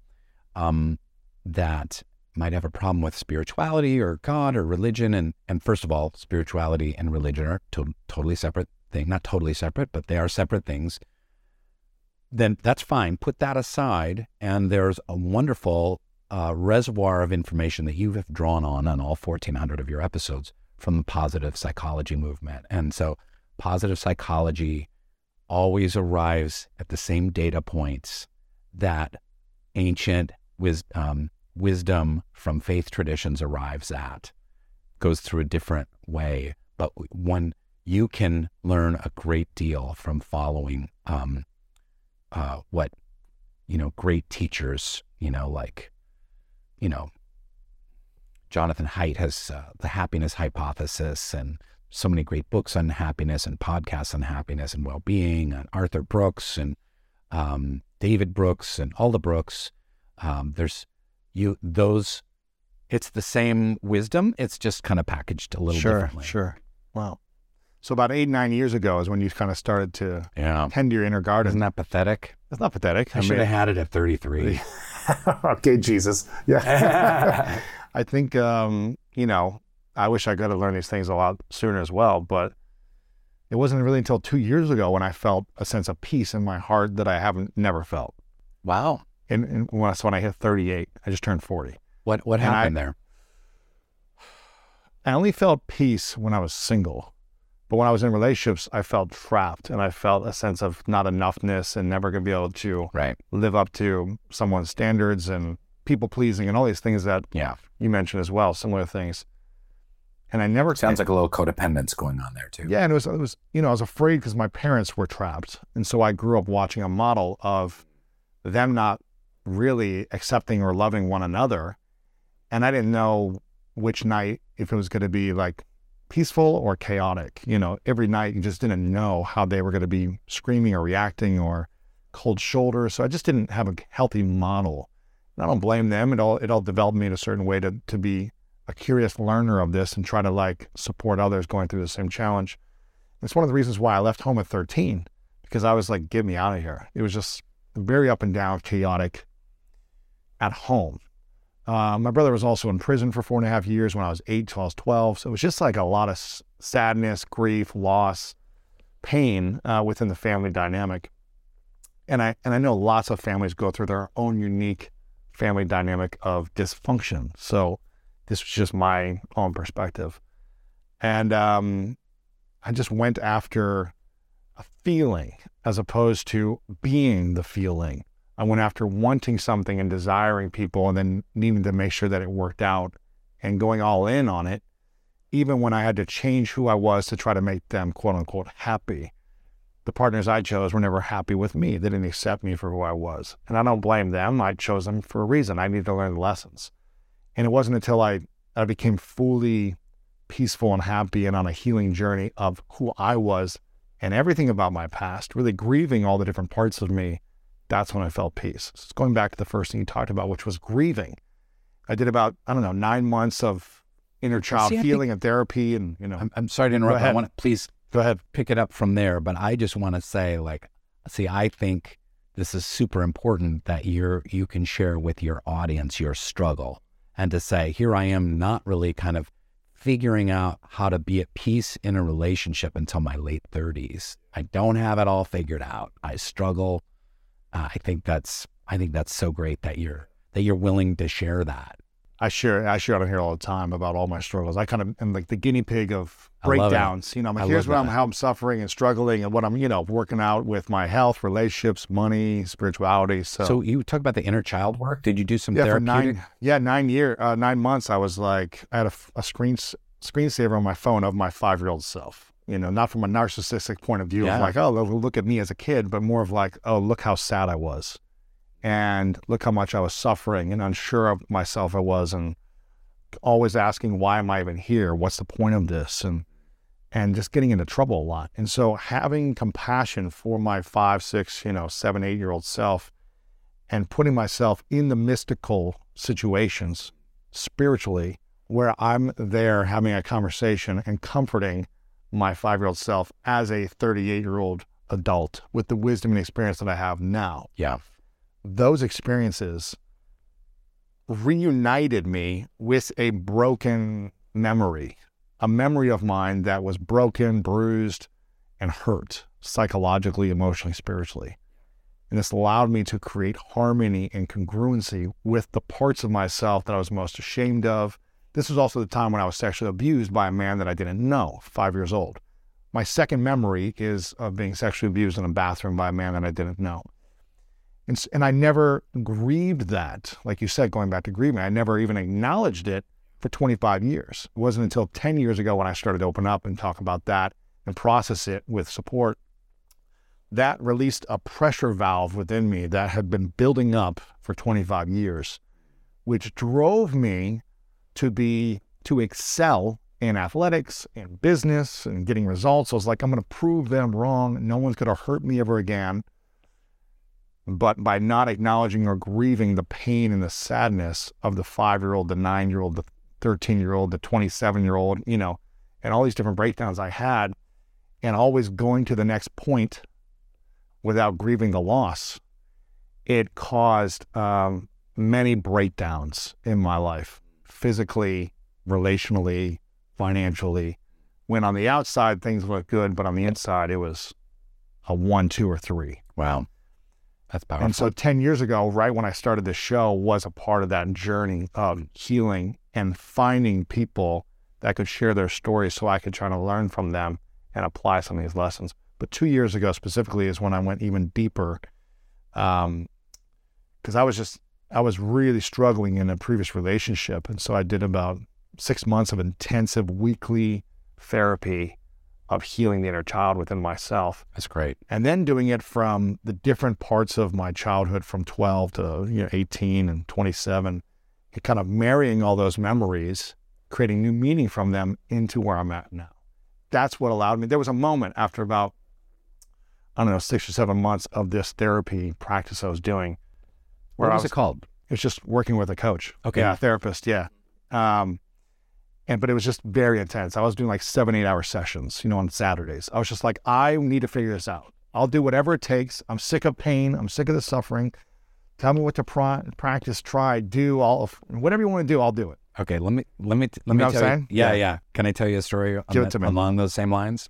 that might have a problem with spirituality or God or religion, and first of all, spirituality and religion are totally separate things, not totally separate, but they are separate things, then that's fine. Put that aside, and there's a wonderful reservoir of information that you have drawn on all 1,400 of your episodes from the positive psychology movement. And so positive psychology always arrives at the same data points that ancient wisdom from faith traditions arrives at. Goes through a different way, but one you can learn a great deal from following what great teachers, like Jonathan Haidt has the happiness hypothesis, and so many great books on happiness and podcasts on happiness and well-being, and Arthur Brooks and David Brooks and all the Brooks. It's the same wisdom. It's just kind of packaged a little differently. Sure. Wow. So about 8-9 years ago is when you kind of started to tend to your inner garden. Isn't that pathetic? It's not pathetic. I should have had it at 33. Okay, Jesus. Yeah. I think, I wish I could have learned these things a lot sooner as well, but it wasn't really until 2 years ago when I felt a sense of peace in my heart that I never felt. Wow. And when I hit 38, I just turned 40. What happened there? I only felt peace when I was single. But when I was in relationships, I felt trapped, and I felt a sense of not enoughness and never going to be able to live up to someone's standards and people pleasing and all these things that you mentioned as well, similar things. And I never... Sounds like a little codependence going on there too. Yeah, and it was I was afraid because my parents were trapped. And so I grew up watching a model of them not really accepting or loving one another. And I didn't know which night, if it was going to be like peaceful or chaotic. Every night you just didn't know how they were going to be screaming or reacting or cold shoulders. So I just didn't have a healthy model. And I don't blame them. It all developed me in a certain way to be a curious learner of this and try to support others going through the same challenge. It's one of the reasons why I left home at 13, because I was like, get me out of here. It was just very up and down, chaotic at home. My brother was also in prison for 4.5 years when I was 8 till I was 12. So it was just like a lot of sadness, grief, loss, pain within the family dynamic. And I know lots of families go through their own unique family dynamic of dysfunction. So this was just my own perspective. And I just went after a feeling as opposed to being the feeling. I went after wanting something and desiring people and then needing to make sure that it worked out and going all in on it, even when I had to change who I was to try to make them, quote unquote, happy. The partners I chose were never happy with me. They didn't accept me for who I was. And I don't blame them. I chose them for a reason. I needed to learn the lessons. And it wasn't until I became fully peaceful and happy and on a healing journey of who I was and everything about my past, really grieving all the different parts of me, that's when I felt peace. So it's going back to the first thing you talked about, which was grieving. I did about, 9 months of inner child healing and therapy. And, I'm sorry to interrupt. I want to please go ahead. Pick it up from there. But I just want to say, I think this is super important that you can share with your audience your struggle, and to say, here I am not really kind of figuring out how to be at peace in a relationship until my late 30s. I don't have it all figured out. I struggle. I think that's so great that you're willing to share that. I share on here all the time about all my struggles. I kind of am like the guinea pig of breakdowns. I'm like, here's how I'm suffering and struggling, and what I'm, working out with my health, relationships, money, spirituality. So you talk about the inner child work. Did you do some therapeutic? For 9 months. I was like, I had a screensaver on my phone of my 5-year-old self. Not from a narcissistic point of view of like, oh, look at me as a kid, but more of like, oh, look how sad I was. And look how much I was suffering and unsure of myself I was, and always asking, why am I even here? What's the point of this? And just getting into trouble a lot. And so having compassion for my 5, 6, 7, 8-year-old self, and putting myself in the mystical situations spiritually where I'm there having a conversation and comforting my 5-year-old self as a 38-year-old adult with the wisdom and experience that I have now. Yeah. Those experiences reunited me with a broken memory, a memory of mine that was broken, bruised, and hurt psychologically, emotionally, spiritually. And this allowed me to create harmony and congruency with the parts of myself that I was most ashamed of. This was also the time when I was sexually abused by a man that I didn't know, 5 years old. My second memory is of being sexually abused in a bathroom by a man that I didn't know. And I never grieved that. Like you said, going back to grieving, I never even acknowledged it for 25 years. It wasn't until 10 years ago when I started to open up and talk about that and process it with support. That released a pressure valve within me that had been building up for 25 years, which drove me to excel in athletics, in business, and getting results. I was like, I'm going to prove them wrong. No one's going to hurt me ever again. But by not acknowledging or grieving the pain and the sadness of the 5-year-old, the 9-year-old, the 13-year-old, the 27-year-old, and all these different breakdowns I had, and always going to the next point without grieving the loss, it caused many breakdowns in my life, physically, relationally, financially. When on the outside things looked good, but on the inside it was a 1, 2, or 3. Wow. That's powerful. And so 10 years ago, right when I started the show, was a part of that journey of healing and finding people that could share their stories so I could try to learn from them and apply some of these lessons. But 2 years ago specifically is when I went even deeper, because I was really struggling in a previous relationship. And so I did about 6 months of intensive weekly therapy of healing the inner child within myself. That's great. And then doing it from the different parts of my childhood from 12 to 18 and 27, and kind of marrying all those memories, creating new meaning from them into where I'm at now. That's what allowed me. There was a moment after about, 6 or 7 months of this therapy practice I was doing. What was it called? It's just working with a coach. Okay. Yeah, a therapist, yeah. But it was just very intense. I was doing like 7-8 hour sessions, on Saturdays. I was just like, I need to figure this out. I'll do whatever it takes. I'm sick of pain. I'm sick of the suffering. Tell me what to practice, try, do, whatever you want to do, I'll do it. Okay, let me You know tell what I'm saying? you. Yeah. Can I tell you a story Give it to me. along those same lines?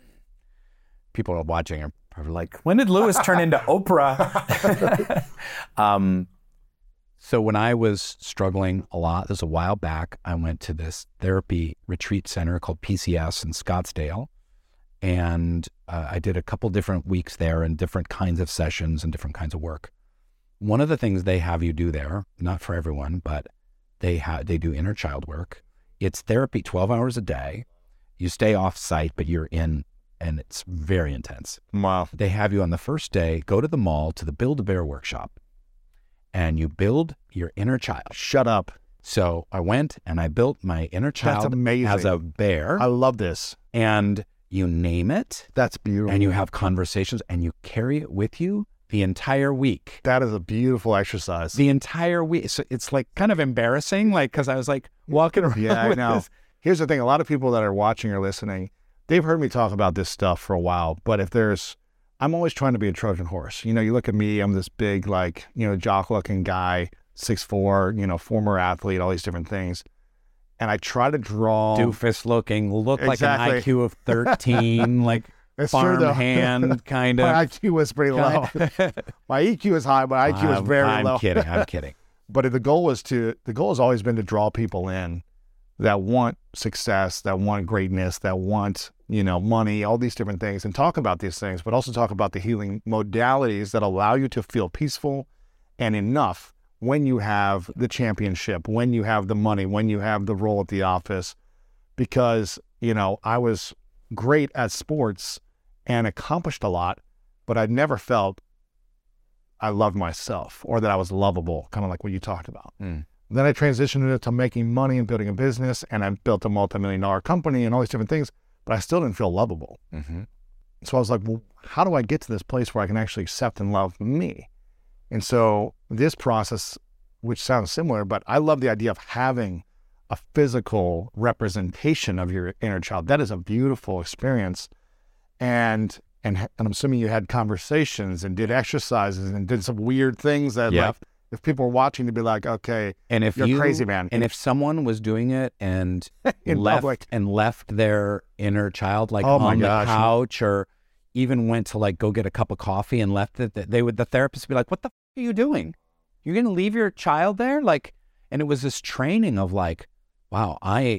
People are watching are probably like, when did Lewis turn into Oprah? So when I was struggling a lot, this was a while back, I went to this therapy retreat center called PCS in Scottsdale. And I did a couple different weeks there and different kinds of sessions and different kinds of work. One of the things they have you do there, not for everyone, but they do inner child work. It's therapy 12 hours a day. You stay off site, but you're in, and it's very intense. Wow. They have you on the first day, go to the mall to the Build-A-Bear workshop. And you build your inner child. Shut up. So I went and I built my inner child That's amazing. as a bear. I love this. And you name it. That's beautiful. And you have conversations and you carry it with you the entire week. That is a beautiful exercise. The entire week. So it's like kind of embarrassing, because I was like walking around. Yeah, I with know. this. Here's the thing. A lot of people that are watching or listening, they've heard me talk about this stuff for a while. But I'm always trying to be a Trojan horse. You know, you look at me, I'm this big, like, you know, jock-looking guy, 6'4", you know, former athlete, all these different things. And I try to draw... Doofus looking, look Exactly. like an IQ of 13, like farmhand kind of. My IQ was pretty low. My EQ is high, my IQ is very low. I'm kidding. But the goal has always been to draw people in that want success, that want greatness, that want, you know, money, all these different things, and talk about these things, but also talk about the healing modalities that allow you to feel peaceful and enough when you have the championship, when you have the money, when you have the role at the office. Because, you know, I was great at sports and accomplished a lot, but I'd never felt I loved myself or that I was lovable, kind of like what you talked about. Then I transitioned into making money and building a business, and I built a multi-million-dollar company and all these different things, but I still didn't feel lovable. So I was like, well, how do I get to this place where I can actually accept and love me? And so this process, which sounds similar, but I love the idea of having a physical representation of your inner child. That is a beautiful experience. And I'm assuming you had conversations and did exercises and did some weird things that like, if people were watching, to be like, okay, and if you're crazy, man. And if someone was doing it and in public left their inner child like Oh my on the gosh. couch, or even went to like go get a cup of coffee and left it, the therapist would be like, "What the are you doing? You're going to leave your child there?" Like, and it was this training of like, wow,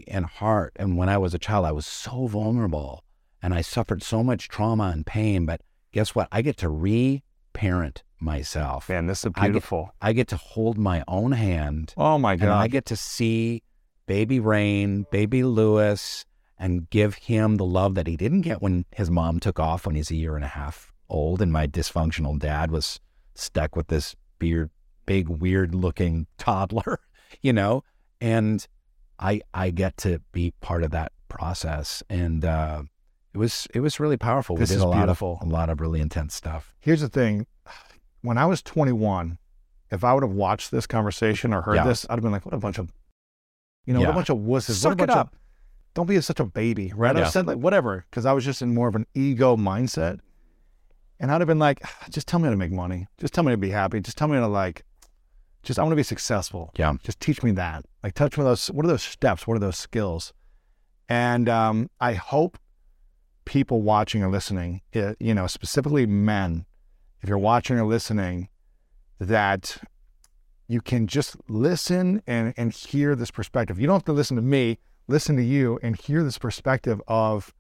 and when I was a child, I was so vulnerable and I suffered so much trauma and pain. But guess what? I get to re-parent myself. Man, this is beautiful. I get to hold my own hand. Oh my God. And I get to see baby Rain, baby Lewis, and give him the love that he didn't get when his mom took off when he's a year and a half old. And my dysfunctional dad was stuck with this big, weird looking toddler, you know, and I get to be part of that process. And it was really powerful. This we did is a beautiful. lot of really intense stuff. Here's the thing. When I was 21, if I would have watched this conversation or heard this, I'd have been like, what a bunch of, what a bunch of wusses. Suck what a bunch it up. Don't be such a baby, right? Yeah. I said like, whatever, because I was just in more of an ego mindset. And I'd have been like, just tell me how to make money. Just tell me to be happy. Just tell me to I want to be successful. Yeah. Just teach me that. Like, touch me those, what are those steps? What are those skills? And I hope people watching or listening, specifically men, if you're watching or listening, that you can just listen and hear this perspective. You don't have to listen to me, listen to you and hear this perspective of,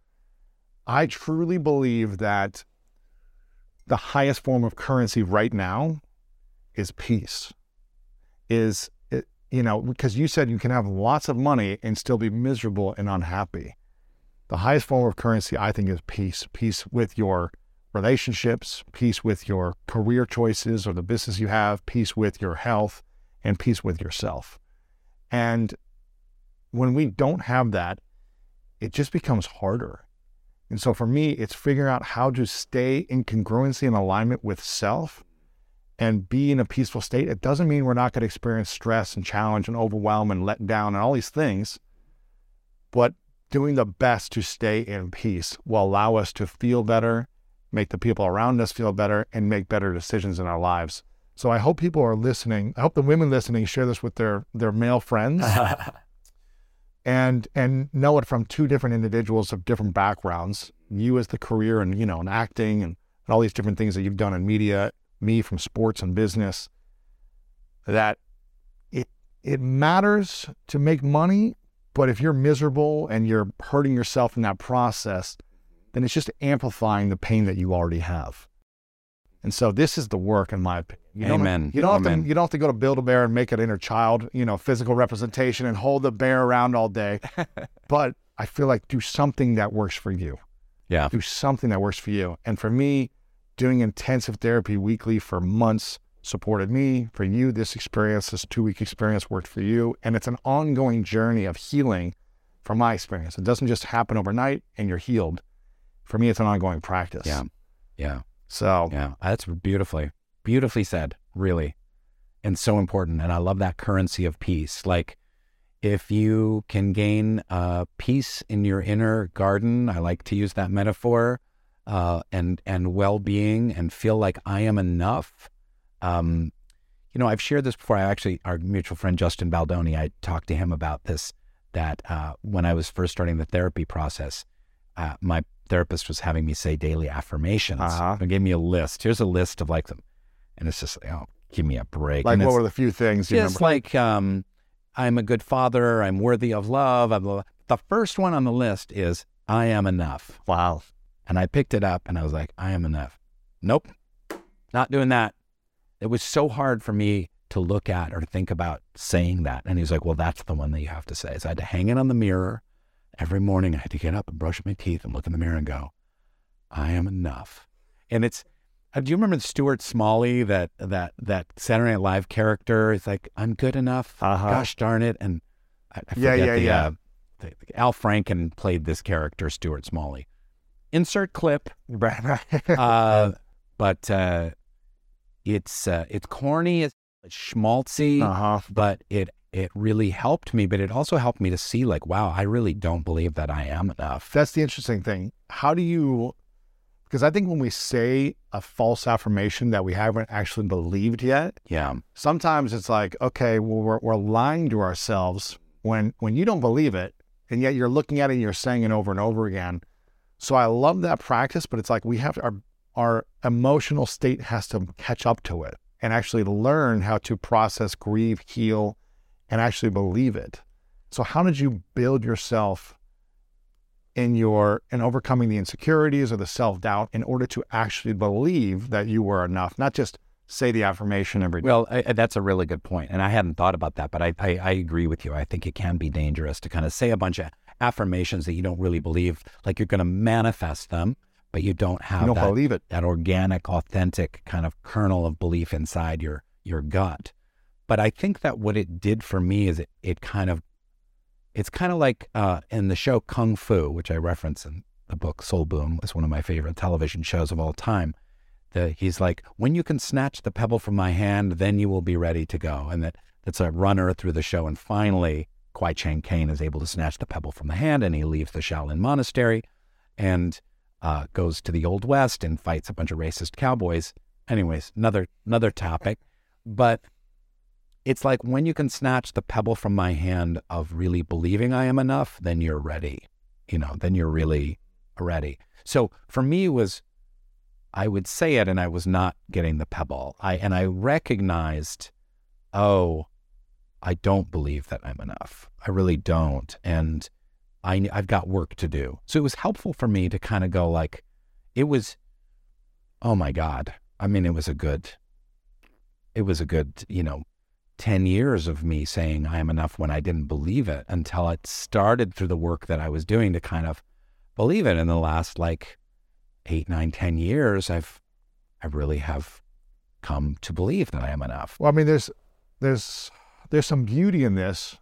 I truly believe that the highest form of currency right now is peace. Because you said you can have lots of money and still be miserable and unhappy. The highest form of currency, I think, is peace. Peace with your relationships, peace with your career choices or the business you have, peace with your health, and peace with yourself. And when we don't have that, it just becomes harder. And so for me, it's figuring out how to stay in congruency and alignment with self and be in a peaceful state. It doesn't mean we're not going to experience stress and challenge and overwhelm and let down and all these things, but doing the best to stay in peace will allow us to feel better, make the people around us feel better, and make better decisions in our lives. So I hope people are listening. I hope the women listening share this with their male friends and know it from two different individuals of different backgrounds. You as the career and, and acting and all these different things that you've done in media, me from sports and business, that it matters to make money, but if you're miserable and you're hurting yourself in that process, then it's just amplifying the pain that you already have. And so this is the work, in my opinion. Amen. You don't have to go to Build-A-Bear and make an inner child, physical representation and hold the bear around all day. But I feel like do something that works for you. Yeah. Do something that works for you. And for me, doing intensive therapy weekly for months supported me. For you, this 2-week experience worked for you. And it's an ongoing journey of healing from my experience. It doesn't just happen overnight and you're healed. For me, it's an ongoing practice. Yeah. Yeah. So. Yeah. That's beautifully said, really. And so important. And I love that currency of peace. Like, if you can gain peace in your inner garden, I like to use that metaphor, and well-being and feel like I am enough. I've shared this before. Our mutual friend Justin Baldoni, I talked to him about this, that when I was first starting the therapy process, my therapist was having me say daily affirmations. They gave me a list. Here's a list of like them. And it's just like, oh, give me a break. Like, and what were the few things you remember? It's like, I'm a good father. I'm worthy of love. The first one on the list is, I am enough. Wow. And I picked it up and I was like, I am enough. Nope, not doing that. It was so hard for me to look at or think about saying that. And he was like, well, that's the one that you have to say. So I had to hang it on the mirror. Every morning I had to get up and brush my teeth and look in the mirror and go, I am enough. And it's, do you remember Stuart Smalley, that Saturday Night Live character? It's like, I'm good enough. Gosh darn it. And I forget Al Franken played this character, Stuart Smalley. Insert clip. But it's corny, it's schmaltzy, but it really helped me. But it also helped me to see, like, wow, I really don't believe that I am enough. That's the interesting thing. How do you, because I think when we say a false affirmation that we haven't actually believed yet, sometimes it's like, okay, well, we're lying to ourselves when you don't believe it, and yet you're looking at it and you're saying it over and over again. So I love that practice, but it's like we have our emotional state has to catch up to it and actually learn how to process, grieve, heal, and actually believe it. So how did you build yourself in overcoming the insecurities or the self-doubt in order to actually believe that you were enough, not just say the affirmation every day? Well, that's a really good point. And I hadn't thought about that, but I agree with you. I think it can be dangerous to kind of say a bunch of affirmations that you don't really believe, like you're going to manifest them, but you don't have believe it. That organic, authentic kind of kernel of belief inside your gut. But I think that what it did for me is it's kind of like in the show Kung Fu, which I reference in the book Soul Boom. It's one of my favorite television shows of all time. He's like, when you can snatch the pebble from my hand, then you will be ready to go. And that's a runner through the show. And finally, Kwai Chang Caine is able to snatch the pebble from the hand, and he leaves the Shaolin monastery and goes to the Old West and fights a bunch of racist cowboys. Anyways, another topic. But it's like, when you can snatch the pebble from my hand of really believing I am enough, then you're ready. Then you're really ready. So for me, I would say it and I was not getting the pebble. I recognized, I don't believe that I'm enough. I really don't. And I've got work to do. So it was helpful for me to kind of go like, oh my God. I mean, it was a good, 10 years of me saying I am enough when I didn't believe it, until it started through the work that I was doing to kind of believe it. In the last 8, 9, 10 years, I really have come to believe that I am enough. Well, I mean, there's some beauty in this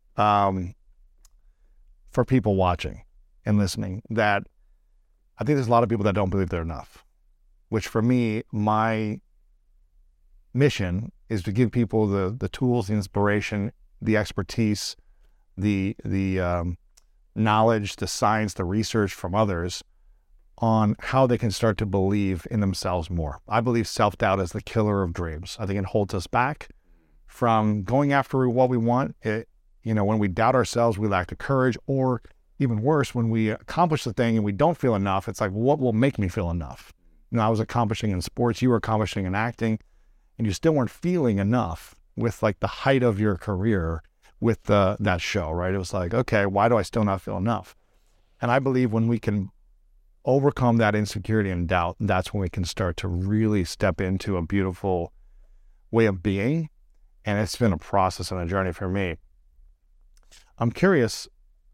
for people watching and listening, that I think there's a lot of people that don't believe they're enough, which for me, my mission is to give people the tools, the inspiration, the expertise, the knowledge, the science, the research from others on how they can start to believe in themselves more. I believe self-doubt is the killer of dreams. I think it holds us back from going after what we want. When we doubt ourselves, we lack the courage, or even worse, when we accomplish the thing and we don't feel enough, it's like, what will make me feel enough? I was accomplishing in sports, you were accomplishing in acting, and you still weren't feeling enough with the height of your career with that show, right? It was like, okay, why do I still not feel enough? And I believe when we can overcome that insecurity and doubt, that's when we can start to really step into a beautiful way of being. And it's been a process and a journey for me. I'm curious,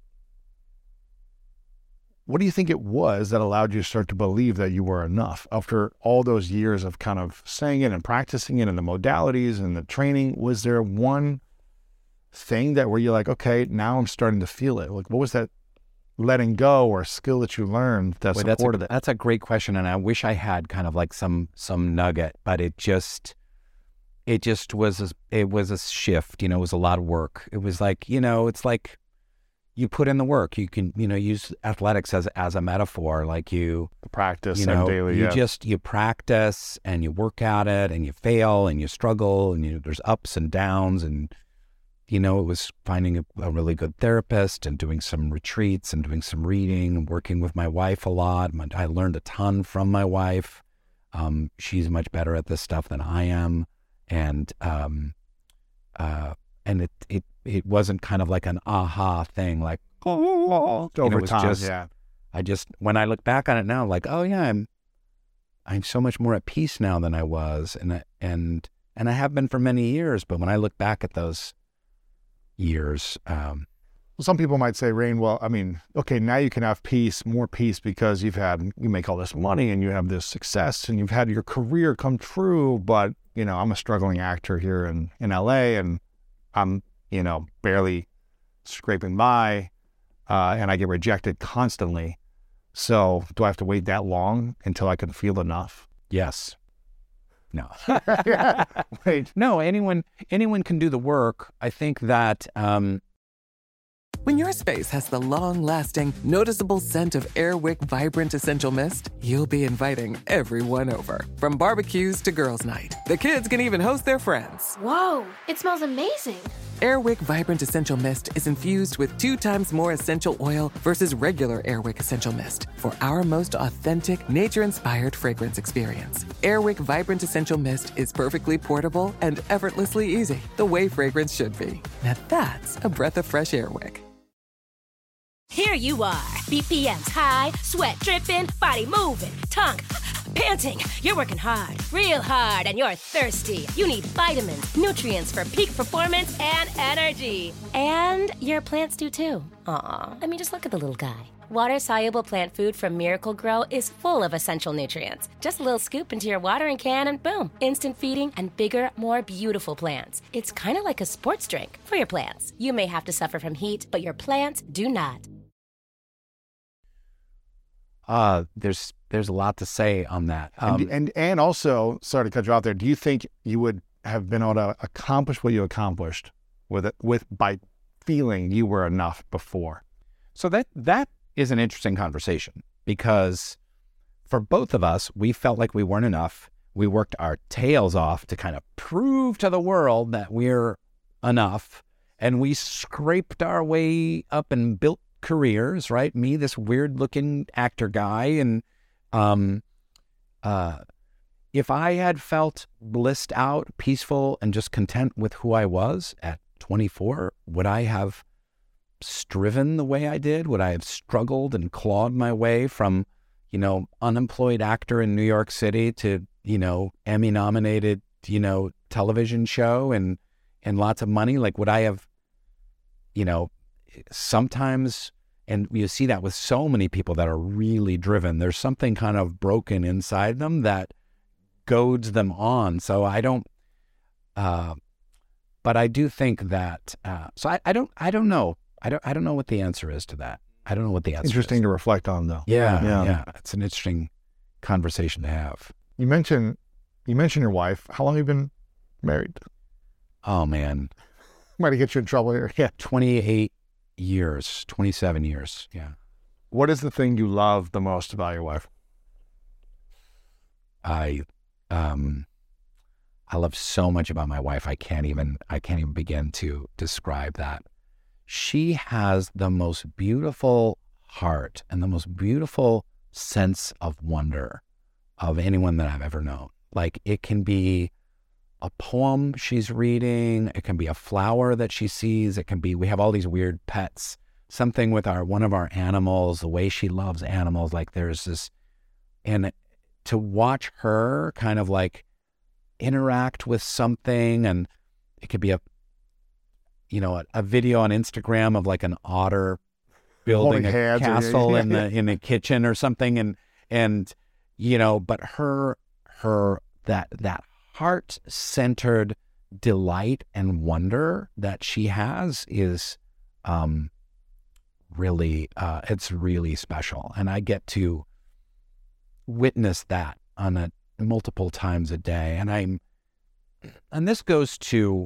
what do you think it was that allowed you to start to believe that you were enough after all those years of kind of saying it and practicing it and the modalities and the training? Was there one thing where you're like, okay, now I'm starting to feel it? What was that letting go or skill that you learned that supported it? That's a great question. And I wish I had kind of some nugget, but it just was a shift. It was a lot of work. It was it's like you put in the work. You can, use athletics as a metaphor, like you practice daily. You practice and you work at it and you fail and you struggle and there's ups and downs. And, it was finding a really good therapist and doing some retreats and doing some reading and working with my wife a lot. I learned a ton from my wife. She's much better at this stuff than I am. And it wasn't kind of like an aha thing, like, over time. When I look back on it now, like, oh yeah, I'm so much more at peace now than I was. And I have been for many years, but when I look back at those years, some people might say, Rain, okay, now you can have more peace because you make all this money and you have this success and you've had your career come true. But, I'm a struggling actor here in LA and I'm, barely scraping by and I get rejected constantly. So do I have to wait that long until I can feel enough? Yes. No. Wait. No, anyone can do the work. I think that when your space has the long-lasting, noticeable scent of Airwick Vibrant Essential Mist, you'll be inviting everyone over. From barbecues to girls' night, the kids can even host their friends. Whoa, it smells amazing. Airwick Vibrant Essential Mist is infused with 2 times more essential oil versus regular Airwick Essential Mist for our most authentic, nature-inspired fragrance experience. Airwick Vibrant Essential Mist is perfectly portable and effortlessly easy, the way fragrance should be. Now that's a breath of fresh Airwick. Here you are, BPMs high, sweat dripping, body moving, tongue panting. You're working hard, real hard, and you're thirsty. You need vitamins, nutrients for peak performance and energy. And your plants do too. Aw, just look at the little guy. Water-soluble plant food from Miracle Grow is full of essential nutrients. Just a little scoop into your watering can and boom, instant feeding and bigger, more beautiful plants. It's kind of like a sports drink for your plants. You may have to suffer from heat, but your plants do not. There's a lot to say on that. And also, sorry to cut you off there, do you think you would have been able to accomplish what you accomplished by feeling you were enough before? So that is an interesting conversation because for both of us, we felt like we weren't enough. We worked our tails off to kind of prove to the world that we're enough. And we scraped our way up and built careers, right? Me, this weird looking actor guy. And if I had felt blissed out, peaceful, and just content with who I was at 24, would I have striven the way I did? Would I have struggled and clawed my way from, unemployed actor in New York City to, Emmy nominated, television show and lots of money? Like, would I have, sometimes, and you see that with so many people that are really driven, there's something kind of broken inside them that goads them on. So I don't, but I do think that, so I don't know. I don't know what the answer is to that. I don't know what the answer is. Interesting to reflect on, though. Yeah. It's an interesting conversation to have. You mentioned your wife. How long have you been married? Oh, man. Might get you in trouble here. Yeah. 28 years, 27 years. Yeah. What is the thing you love the most about your wife? I love so much about my wife. I can't even begin to describe that. She has the most beautiful heart and the most beautiful sense of wonder of anyone that I've ever known. Like, it can be a poem she's reading, it can be a flower that she sees, it can be, we have all these weird pets, something with one of our animals, the way she loves animals, like there's this, and to watch her kind of like interact with something, and it could be a video on Instagram of like an otter building a castle in the kitchen or something, and but her that heart-centered delight and wonder that she has is really it's really special, and I get to witness that on multiple times a day, and this goes to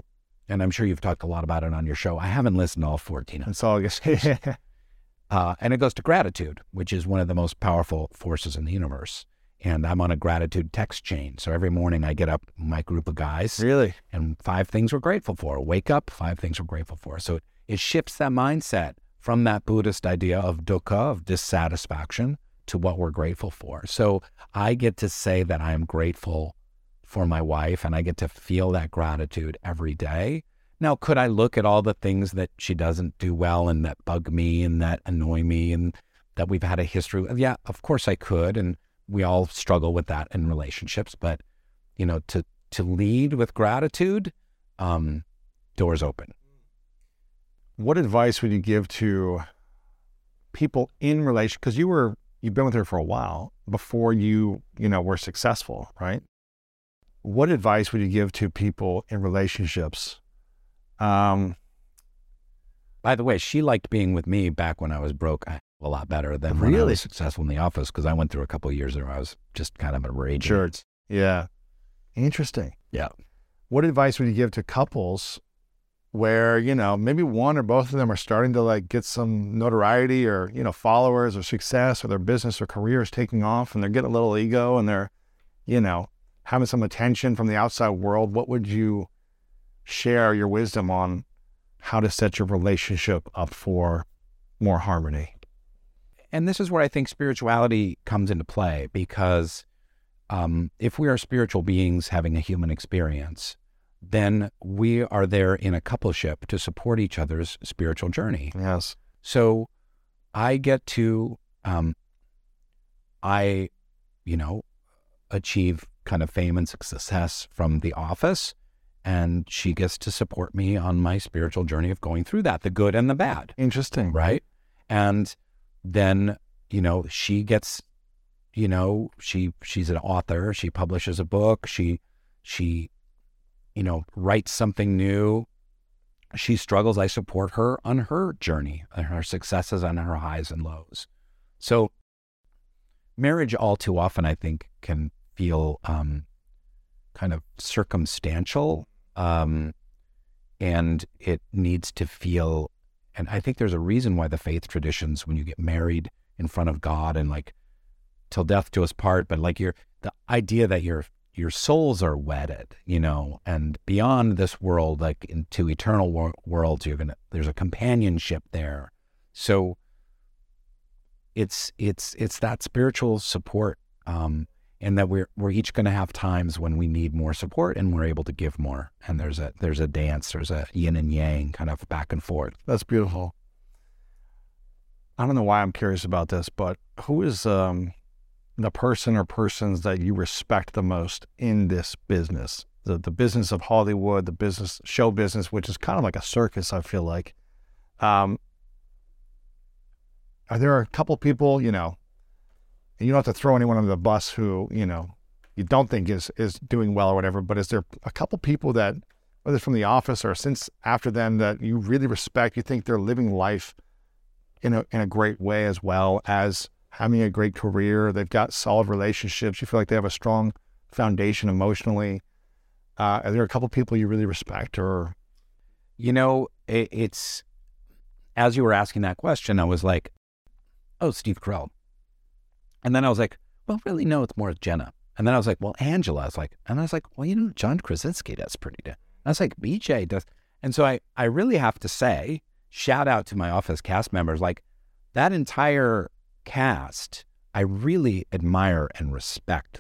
and I'm sure you've talked a lot about it on your show. I haven't listened to all 14. That's all I guess. And it goes to gratitude, which is one of the most powerful forces in the universe. And I'm on a gratitude text chain. So every morning I get up, my group of guys. Really? And 5 things we're grateful for. Wake up, 5 things we're grateful for. So it shifts that mindset from that Buddhist idea of dukkha, of dissatisfaction, to what we're grateful for. So I get to say that I am grateful for my wife, and I get to feel that gratitude every day. Now, could I look at all the things that she doesn't do well and that bug me and that annoy me and that we've had a history with? Yeah, of course I could. And we all struggle with that in relationships. But, you know, to lead with gratitude, doors open. What advice would you give to people in relation? Because you've been with her for a while before you were successful, right? What advice would you give to people in relationships? By the way, she liked being with me back when I was broke a lot better than when I was successful in the office, because I went through a couple of years where I was just kind of a raging. Sure. Yeah. Interesting. Yeah. What advice would you give to couples where, maybe one or both of them are starting to like get some notoriety or, followers or success, or their business or career is taking off and they're getting a little ego and they're, having some attention from the outside world? What would you share your wisdom on how to set your relationship up for more harmony? And this is where I think spirituality comes into play, because if we are spiritual beings having a human experience, then we are there in a coupleship to support each other's spiritual journey. Yes. So I get to, achieve kind of fame and success from the office, and she gets to support me on my spiritual journey of going through that, the good and the bad. Interesting. Right? And then, she gets, she's an author, she publishes a book, she writes something new. She struggles, I support her on her journey, on her successes, on her highs and lows. So marriage all too often, I think, can feel kind of circumstantial, and it needs to feel, and I think there's a reason why the faith traditions, when you get married in front of God and like till death do us part, but like the idea that your souls are wedded, and beyond this world, like into eternal worlds, there's a companionship there. So it's that spiritual support, and that we're each going to have times when we need more support and we're able to give more. And there's a dance, there's a yin and yang kind of back and forth. That's beautiful. I don't know why I'm curious about this, but who is the person or persons that you respect the most in this business? The business of Hollywood, the show business, which is kind of like a circus, I feel like. Are there a couple people, and you don't have to throw anyone under the bus who, you don't think is doing well or whatever, but is there a couple people that, whether it's from the office or since after them, that you really respect, you think they're living life in a great way, as well as having a great career, they've got solid relationships, you feel like they have a strong foundation emotionally? Are there a couple people you really respect? Or, it's, as you were asking that question, I was like, oh, Steve Carell. And then I was like, well, really, no, it's more Jenna. And then I was like, well, Angela. And I was like, well, John Krasinski does pretty good. I was like, BJ does. And so I really have to say, shout out to my office cast members, like that entire cast, I really admire and respect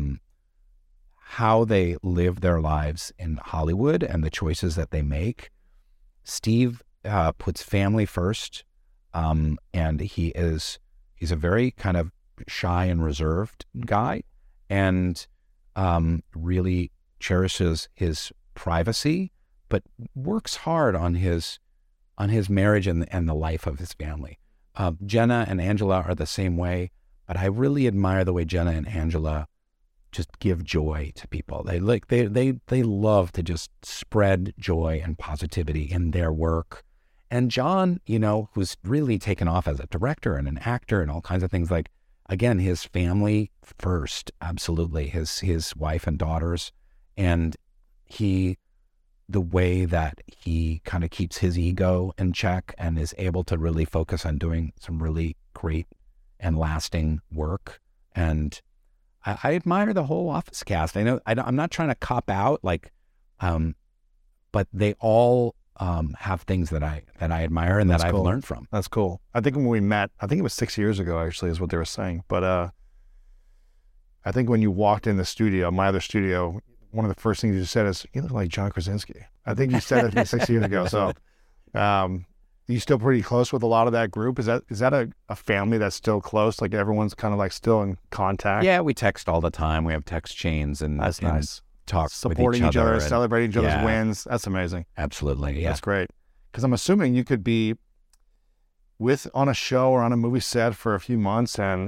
how they live their lives in Hollywood and the choices that they make. Steve puts family first, and he's a very kind of shy and reserved guy, and really cherishes his privacy, but works hard on his marriage and the life of his family. Jenna and Angela are the same way, but I really admire the way Jenna and Angela just give joy to people. They love to just spread joy and positivity in their work. And John, who's really taken off as a director and an actor and all kinds of things, like, again, his family first, absolutely, his wife and daughters. And he the way that he kind of keeps his ego in check and is able to really focus on doing some really great and lasting work. And I admire the whole Office cast. I know I'm not trying to cop out, but they all have things that I admire and that I've learned from. That's cool. I think when we met, I think it was 6 years ago, actually, is what they were saying. But I think when you walked in the studio, my other studio, one of the first things you said is, "You look like John Krasinski." I think you said it 6 years ago. So, you still pretty close with a lot of that group? Is that a family that's still close? Like everyone's kind of like still in contact? Yeah, we text all the time. We have text chains and that's nice. Talk supporting with each other, celebrating each other's wins. That's amazing. Absolutely, yeah. That's great. Because I'm assuming you could be on a show or on a movie set for a few months and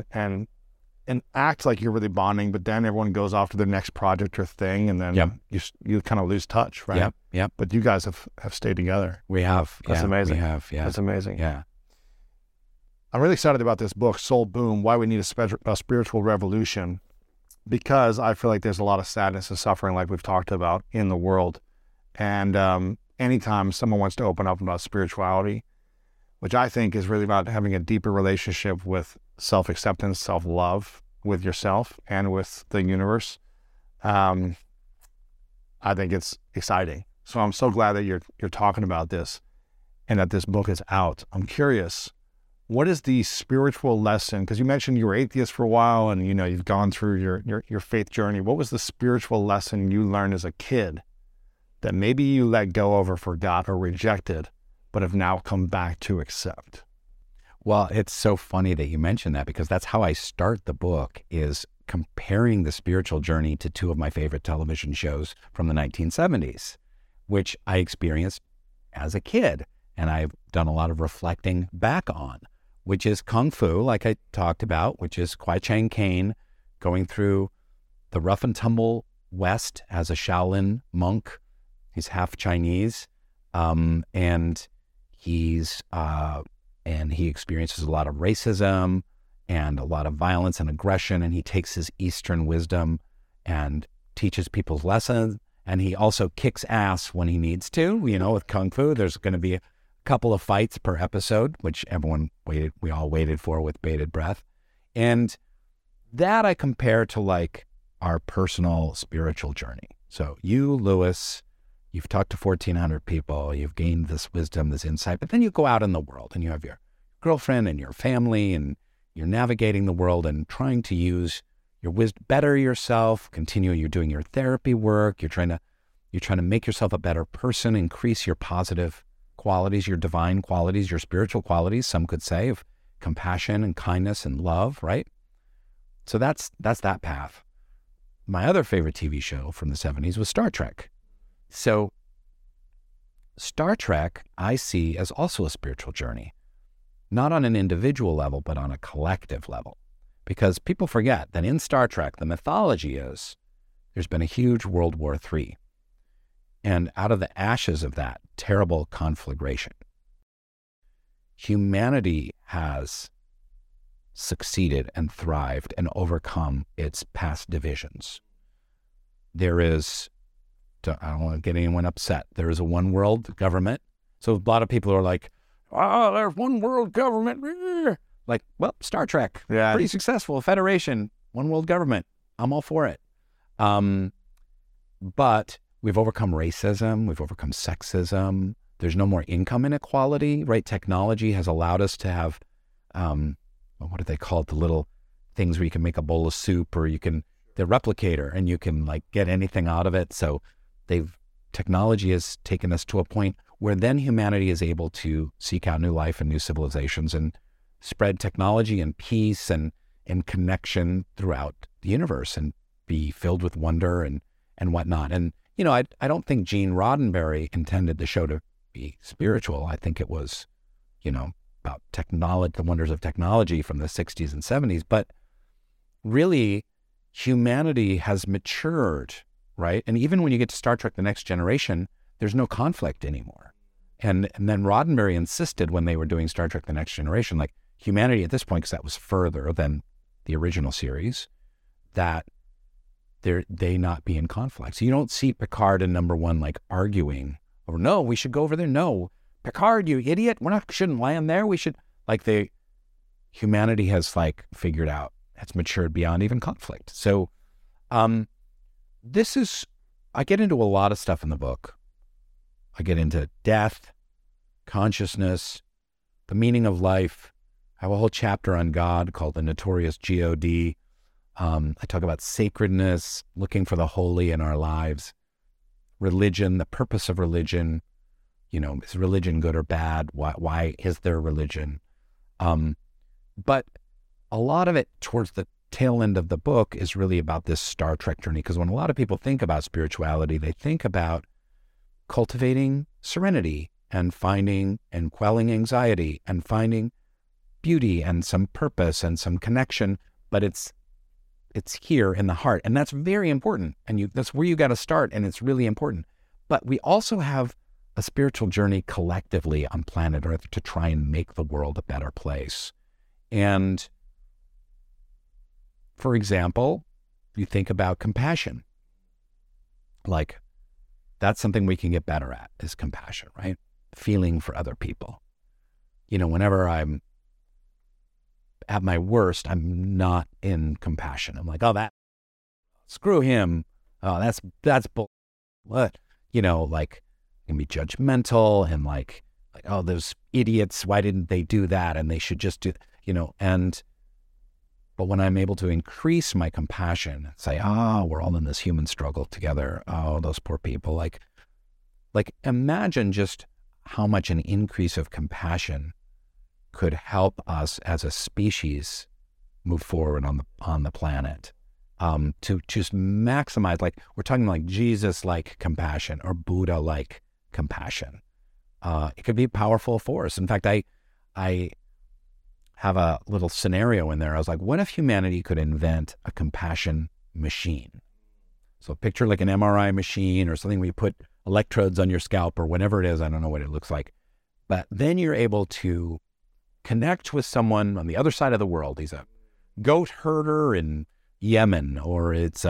act like you're really bonding, but then everyone goes off to their next project or thing, and then you kind of lose touch, right? Yep. But you guys have stayed together. We have. That's amazing. We have. Yeah. That's amazing. Yeah. I'm really excited about this book, Soul Boom: Why We Need a Spiritual Revolution, because I feel like there's a lot of sadness and suffering, like we've talked about, in the world. And anytime someone wants to open up about spirituality, which I think is really about having a deeper relationship with self-acceptance, self-love with yourself and with the universe, I think it's exciting. So I'm so glad that you're talking about this and that this book is out. I'm curious, what is the spiritual lesson? Because you mentioned you were atheist for a while and you've gone through your faith journey. What was the spiritual lesson you learned as a kid that maybe you let go of or forgot or rejected, but have now come back to accept? Well, it's so funny that you mentioned that, because that's how I start the book, is comparing the spiritual journey to two of my favorite television shows from the 1970s, which I experienced as a kid. And I've done a lot of reflecting back on, which is Kung Fu, like I talked about, which is Kwai Chang Caine going through the rough and tumble West as a Shaolin monk. He's half Chinese, and he experiences a lot of racism and a lot of violence and aggression, and he takes his Eastern wisdom and teaches people's lessons, and he also kicks ass when he needs to. With Kung Fu, there's going to be a couple of fights per episode, which we all waited for with bated breath. And that I compare to like our personal spiritual journey. So you, Lewis, you've talked to 1,400 people, you've gained this wisdom, this insight, but then you go out in the world and you have your girlfriend and your family and you're navigating the world and trying to use your wisdom, better yourself, you're doing your therapy work, you're trying to make yourself a better person, increase your positive qualities, your divine qualities, your spiritual qualities, some could say, of compassion and kindness and love, right? So that's that path. My other favorite TV show from the 70s was Star Trek. So Star Trek I see as also a spiritual journey, not on an individual level, but on a collective level. Because people forget that in Star Trek, the mythology is there's been a huge World War III. And out of the ashes of that terrible conflagration, humanity has succeeded and thrived and overcome its past divisions. There is, I don't want to get anyone upset, there is a one world government. So a lot of people are like, there's one world government. Like, well, Star Trek, pretty successful, Federation, one world government. I'm all for it. But we've overcome racism, we've overcome sexism. There's no more income inequality, right? Technology has allowed us to have, what do they call it? The little things where you can make a bowl of soup, or the replicator, and you can like get anything out of it. So technology has taken us to a point where then humanity is able to seek out new life and new civilizations and spread technology and peace and connection throughout the universe and be filled with wonder and whatnot. And, I don't think Gene Roddenberry intended the show to be spiritual. I think it was, about technology, the wonders of technology from the 60s and 70s. But really, humanity has matured, right? And even when you get to Star Trek: The Next Generation, there's no conflict anymore. And then Roddenberry insisted when they were doing Star Trek: The Next Generation, like humanity at this point, because that was further than the original series, that they not be in conflict. So you don't see Picard and number one like arguing over, no, we should go over there. No, Picard, you idiot. Shouldn't land there. We should, humanity has like figured out, has matured beyond even conflict. So I get into a lot of stuff in the book. I get into death, consciousness, the meaning of life. I have a whole chapter on God called The Notorious God. I talk about sacredness, looking for the holy in our lives, religion, the purpose of religion. Is religion good or bad? Why is there religion? But a lot of it towards the tail end of the book is really about this Star Trek journey. Because when a lot of people think about spirituality, they think about cultivating serenity and finding and quelling anxiety and finding beauty and some purpose and some connection. But it's here in the heart. And that's very important. And that's where you got to start. And it's really important. But we also have a spiritual journey collectively on planet Earth to try and make the world a better place. And for example, you think about compassion. Like, that's something we can get better at, is compassion, right? Feeling for other people. Whenever I'm at my worst, I'm not in compassion. I'm like, oh, screw him. Oh, that's bull. What? I can be judgmental and like, oh, those idiots, why didn't they do that? And they should just do, but when I'm able to increase my compassion, say, we're all in this human struggle together. Oh, those poor people. Like imagine just how much an increase of compassion could help us as a species move forward on the planet, to just maximize, like we're talking like Jesus-like compassion or Buddha-like compassion. It could be a powerful force. In fact, I have a little scenario in there. I was like, what if humanity could invent a compassion machine? So picture like an MRI machine or something where you put electrodes on your scalp or whatever it is. I don't know what it looks like. But then you're able to connect with someone on the other side of the world. He's a goat herder in Yemen, or it's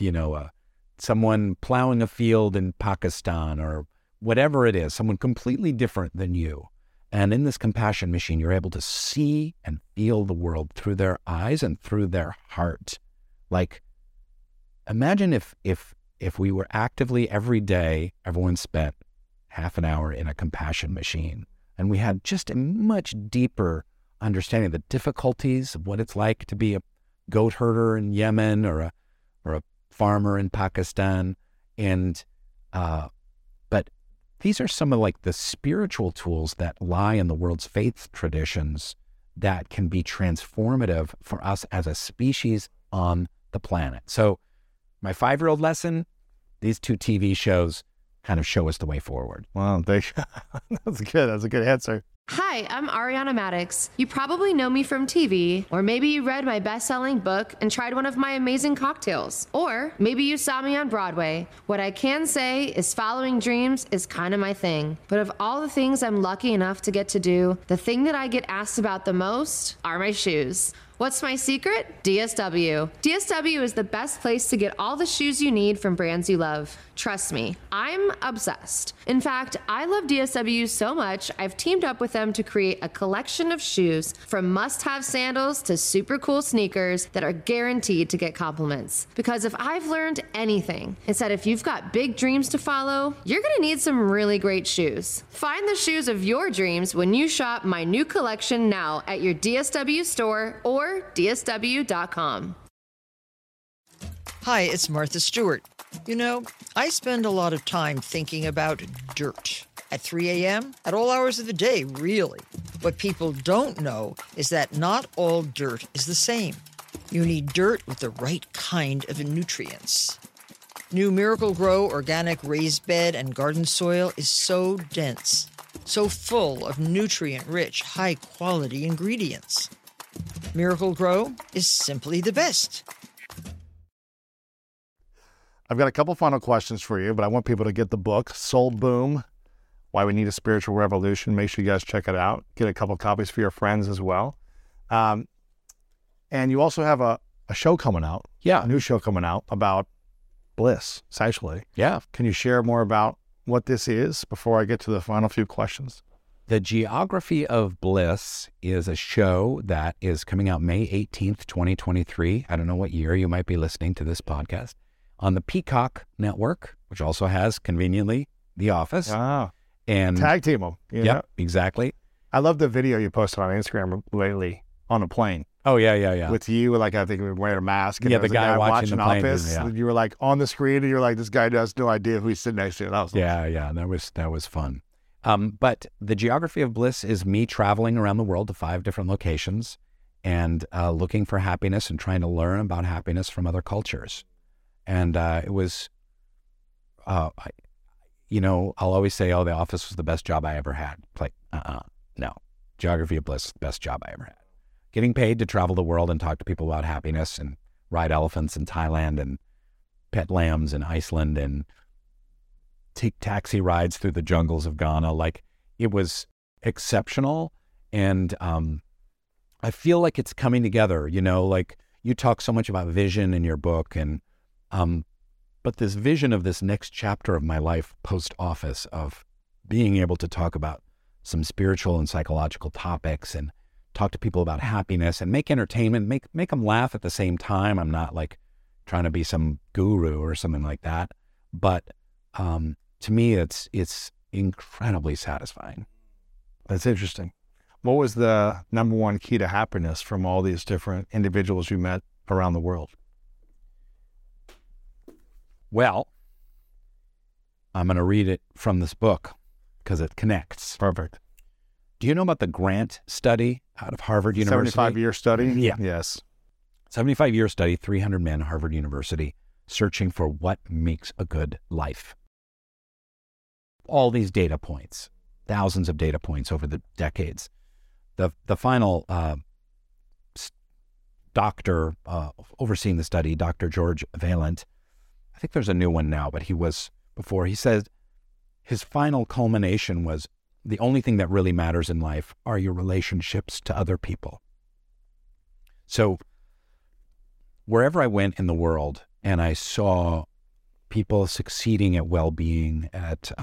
someone plowing a field in Pakistan, or whatever it is, someone completely different than you. And in this compassion machine, you're able to see and feel the world through their eyes and through their heart. Like, imagine if we were actively every day, everyone spent half an hour in a compassion machine, and we had just a much deeper understanding of the difficulties of what it's like to be a goat herder in Yemen or a farmer in Pakistan. And but these are some of like the spiritual tools that lie in the world's faith traditions that can be transformative for us as a species on the planet. So my 5-year-old lesson, these 2 TV shows kind of show us the way forward. Wow, that's good. That's a good answer. Hi, I'm Ariana Maddox. You probably know me from TV, or maybe you read my best-selling book and tried one of my amazing cocktails, or maybe you saw me on Broadway. What I can say is following dreams is kind of my thing. But of all the things I'm lucky enough to get to do, the thing that I get asked about the most are my shoes. What's my secret? DSW. DSW is the best place to get all the shoes you need from brands you love. Trust me, I'm obsessed. In fact, I love DSW so much, I've teamed up with them to create a collection of shoes, from must-have sandals to super cool sneakers that are guaranteed to get compliments. Because if I've learned anything, it's that if you've got big dreams to follow, you're gonna need some really great shoes. Find the shoes of your dreams when you shop my new collection now at your DSW store or DSW.com. Hi, it's Martha Stewart. You know, I spend a lot of time thinking about dirt. At 3 a.m., at all hours of the day, really. What people don't know is that not all dirt is the same. You need dirt with the right kind of nutrients. New Miracle-Gro organic raised bed and garden soil is so dense, so full of nutrient-rich, high-quality ingredients. Miracle-Gro is simply the best. I've got a couple final questions for you, but I want people to get the book, Soul Boom, Why We Need a Spiritual Revolution. Make sure you guys check it out. Get a couple copies for your friends as well. And you also have a show coming out. Yeah. A new show coming out about bliss, essentially. Yeah. Can you share more about what this is before I get to the final few questions? The Geography of Bliss is a show that is coming out May 18th, 2023. I don't know what year you might be listening to this podcast. On the Peacock Network, which also has, conveniently, The Office. And tag team them. Yep, exactly. I love the video you posted on Instagram lately on a plane. Oh, yeah. With you, like, I think we were wearing a mask. And yeah, there the was a guy watching the plane. Office. Yeah. You were like on the screen, and you're like, this guy has no idea who he's sitting next to. That was That was fun. But the Geography of Bliss is me traveling around the world to 5 different locations and looking for happiness and trying to learn about happiness from other cultures. And it was, I'll always say, The Office was the best job I ever had. It's like, no. Geography of Bliss is the best job I ever had. Getting paid to travel the world and talk to people about happiness and ride elephants in Thailand and pet lambs in Iceland and take taxi rides through the jungles of Ghana. Like, it was exceptional. And I feel like it's coming together, like you talk so much about vision in your book, and but this vision of this next chapter of my life post-Office, of being able to talk about some spiritual and psychological topics and talk to people about happiness and make entertainment, make them laugh at the same time. I'm not like trying to be some guru or something like that, but to me, it's incredibly satisfying. That's interesting. What was the number one key to happiness from all these different individuals you met around the world? Well, I'm going to read it from this book because it connects. Perfect. Do you know about the Grant study out of Harvard University? 75-year study? Yeah. Yes. 75-year study, 300 men, Harvard University, searching for what makes a good life. All these data points, thousands of data points over the decades. The final doctor overseeing the study, Dr. George Vaillant, I think there's a new one now, but he was before. He said his final culmination was, the only thing that really matters in life are your relationships to other people. So wherever I went in the world and I saw people succeeding at well-being, at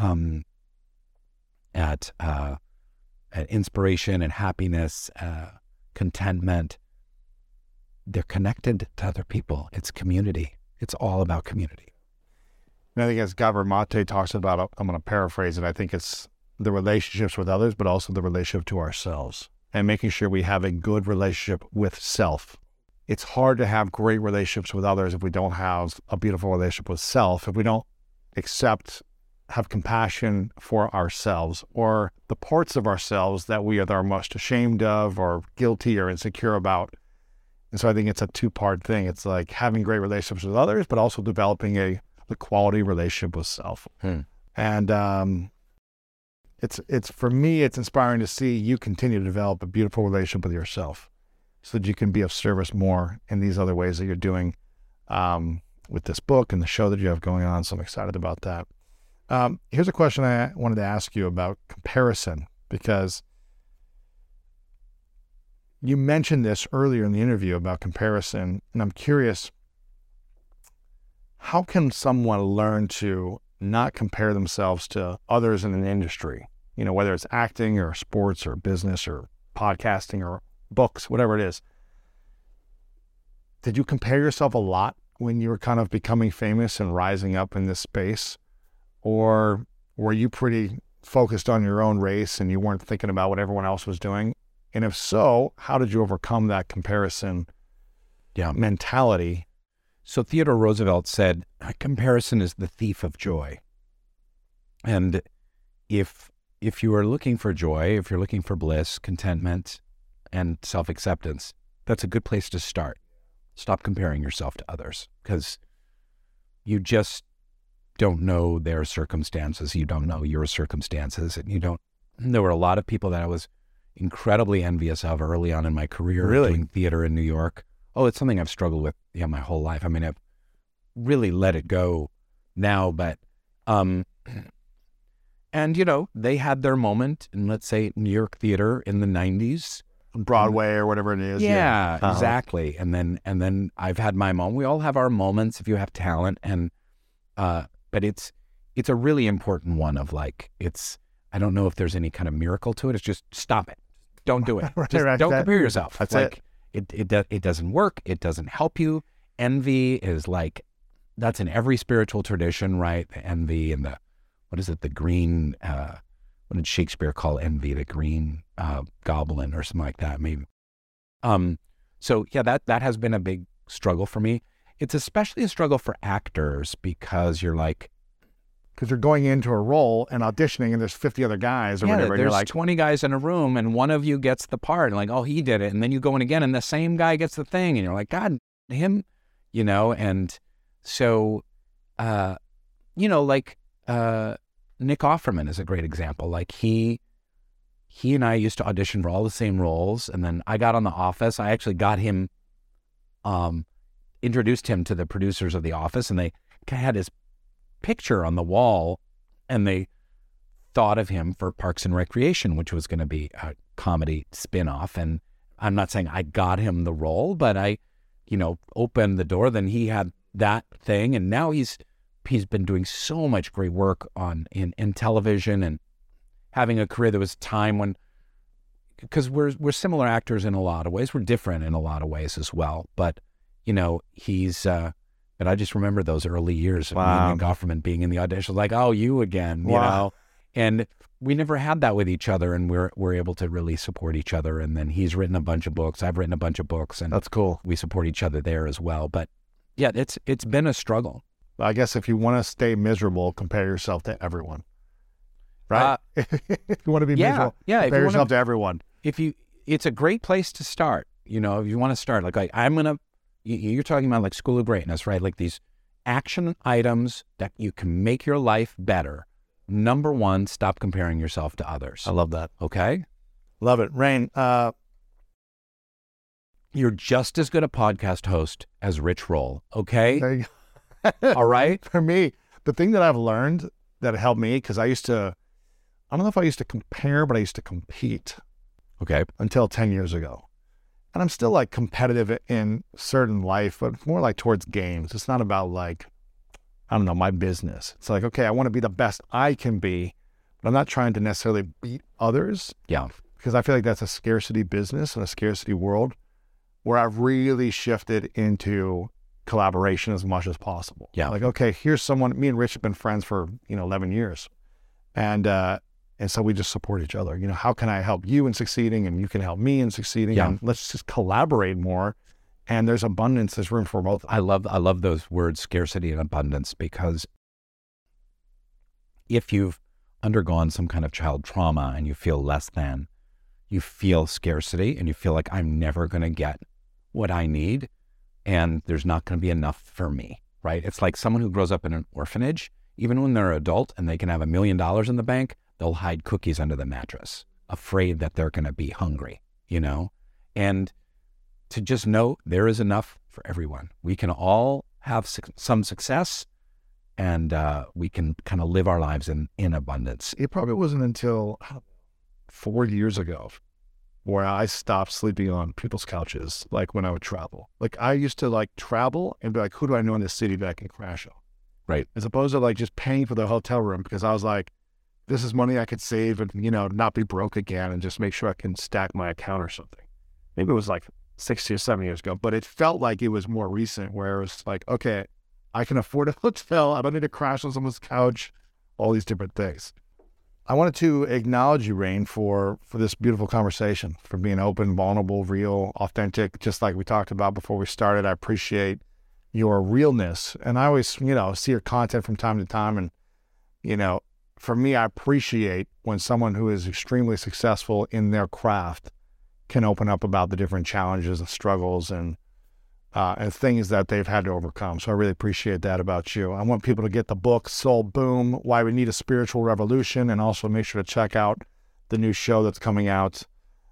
inspiration and happiness, contentment, they're connected to other people. It's community. It's all about community. And I think as Gabor Mate talks about, I'm going to paraphrase it, I think it's the relationships with others, but also the relationship to ourselves, and making sure we have a good relationship with self. It's hard to have great relationships with others if we don't have a beautiful relationship with self, if we don't have compassion for ourselves or the parts of ourselves that we are most ashamed of or guilty or insecure about. And so I think it's a two-part thing. It's like having great relationships with others, but also developing the quality relationship with self. And it's for me, it's inspiring to see you continue to develop a beautiful relationship with yourself so that you can be of service more in these other ways that you're doing with this book and the show that you have going on. So I'm excited about that. Here's a question I wanted to ask you about comparison, because you mentioned this earlier in the interview about comparison, and I'm curious, how can someone learn to not compare themselves to others in an industry, whether it's acting or sports or business or podcasting or books, whatever it is? Did you compare yourself a lot when you were kind of becoming famous and rising up in this space? Or were you pretty focused on your own race and you weren't thinking about what everyone else was doing? And if so, how did you overcome that comparison mentality? So Theodore Roosevelt said, comparison is the thief of joy. And if you are looking for joy, if you're looking for bliss, contentment, and self-acceptance, that's a good place to start. Stop comparing yourself to others, because you just don't know their circumstances. You don't know your circumstances. And there were a lot of people that I was incredibly envious of early on in my career doing theater in New York. Oh, it's something I've struggled with my whole life. I mean, I've really let it go now, but, and they had their moment in, let's say, New York theater in the 90s. Broadway or whatever it is. Yeah, exactly. And then I've had my moment. We all have our moments if you have talent. And but it's a really important one of like, I don't know if there's any kind of miracle to it. It's just stop it. Don't do it. Just don't compare yourself. That's like it doesn't work. It doesn't help you. Envy is like, that's in every spiritual tradition, right? The envy and the green, what did Shakespeare call envy? The green goblin or something like that, maybe. So yeah, that has been a big struggle for me. It's especially a struggle for actors because you're going into a role and auditioning and there's 50 other guys or whatever. There's and you're like 20 guys in a room and one of you gets the part and like, oh, he did it. And then you go in again and the same guy gets the thing and you're like, God, him, and so, Nick Offerman is a great example. Like he and I used to audition for all the same roles. And then I got on The Office. I actually got him, introduced him to the producers of The Office, and they had his picture on the wall and they thought of him for Parks and Recreation, which was going to be a comedy spinoff. And I'm not saying I got him the role, but I, opened the door. Then he had that thing. And now he's been doing so much great work in television and having a career. There was a time when, because we're similar actors in a lot of ways, we're different in a lot of ways as well. But, but I just remember those early years of me and Nick Offerman being in the audition, like, oh, you again, and we never had that with each other, and we're able to really support each other. And then he's written a bunch of books, I've written a bunch of books, and that's cool. We support each other there as well. But yeah, it's been a struggle. I guess if you want to stay miserable, compare yourself to everyone, right? If you want to be miserable, compare yourself to everyone. It's a great place to start. If you want to start, like you're talking about like School of Greatness, right? Like these action items that you can make your life better. Number one, stop comparing yourself to others. I love that. Okay? Love it. Rainn, you're just as good a podcast host as Rich Roll, okay? There you go. All right? For me, the thing that I've learned that helped me, because I don't know if I used to compare, but I used to compete. Okay. Until 10 years ago. And I'm still like competitive in certain life, but more like towards games. It's not about like, I don't know, my business. It's like, okay, I want to be the best I can be, but I'm not trying to necessarily beat others. Yeah. Because I feel like that's a scarcity business and a scarcity world where I've really shifted into collaboration as much as possible. Yeah. Like, okay, here's someone, me and Rich have been friends for, 11 years. And so we just support each other. How can I help you in succeeding and you can help me in succeeding? Yeah. And let's just collaborate more. And there's abundance, there's room for both. I love those words, scarcity and abundance, because if you've undergone some kind of child trauma and you feel less than, you feel scarcity and you feel like I'm never going to get what I need and there's not going to be enough for me, right? It's like someone who grows up in an orphanage, even when they're an adult and they can have $1 million in the bank, they'll hide cookies under the mattress, afraid that they're going to be hungry, and to just know there is enough for everyone. We can all have some success and we can kind of live our lives in abundance. It probably wasn't until 4 years ago where I stopped sleeping on people's couches, like when I would travel. Like I used to like travel and be like, who do I know in this city that I can crash on? Right. As opposed to like just paying for the hotel room, because I was like, this is money I could save and, not be broke again and just make sure I can stack my account or something. Maybe it was like 6 or 7 years ago, but it felt like it was more recent where it was like, okay, I can afford a hotel. I don't need to crash on someone's couch, all these different things. I wanted to acknowledge you, Rainn, for this beautiful conversation, for being open, vulnerable, real, authentic, just like we talked about before we started. I appreciate your realness. And I always, see your content from time to time. And, for me, I appreciate when someone who is extremely successful in their craft can open up about the different challenges and struggles and things that they've had to overcome. So I really appreciate that about you. I want people to get the book, Soul Boom, Why We Need a Spiritual Revolution, and also make sure to check out the new show that's coming out,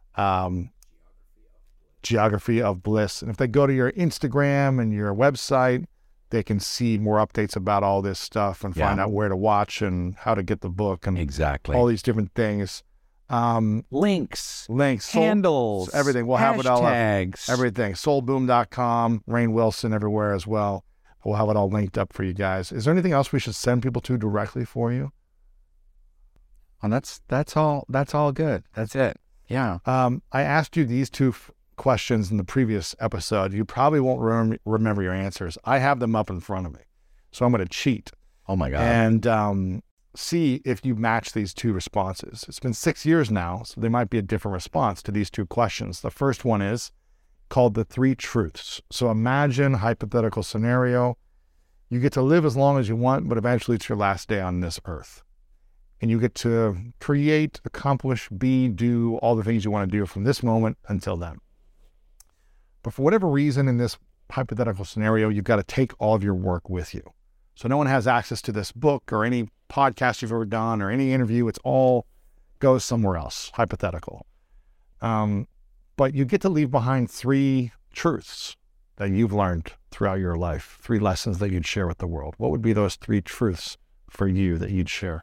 Geography of Bliss. And if they go to your Instagram and your website, they can see more updates about all this stuff and find out where to watch and how to get the book and all these different things. Links, handles, everything. We'll have it all up. Hashtags. Everything. Soulboom.com, Rainn Wilson everywhere as well. We'll have it all linked up for you guys. Is there anything else we should send people to directly for you? And that's all good. That's it. Yeah. I asked you these two questions in the previous episode. You probably won't remember your answers. I have them up in front of me, so I'm going to cheat. Oh my God. And see if you match these two responses. It's been 6 years now, so there might be a different response to these two questions. The first one is called the 3 truths. So imagine a hypothetical scenario. You get to live as long as you want, but eventually it's your last day on this earth. And you get to create, accomplish, be, do all the things you want to do from this moment until then. But for whatever reason in this hypothetical scenario, you've got to take all of your work with you. So no one has access to this book or any podcast you've ever done or any interview. It's all goes somewhere else, hypothetical. But you get to leave behind 3 truths that you've learned throughout your life, 3 lessons that you'd share with the world. What would be those 3 truths for you that you'd share?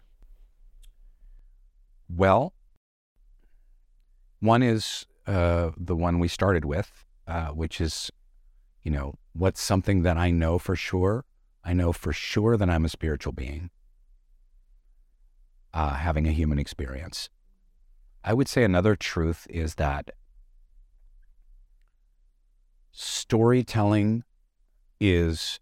Well, one is the one we started with, which is, what's something that I know for sure? I know for sure that I'm a spiritual being, having a human experience. I would say another truth is that storytelling is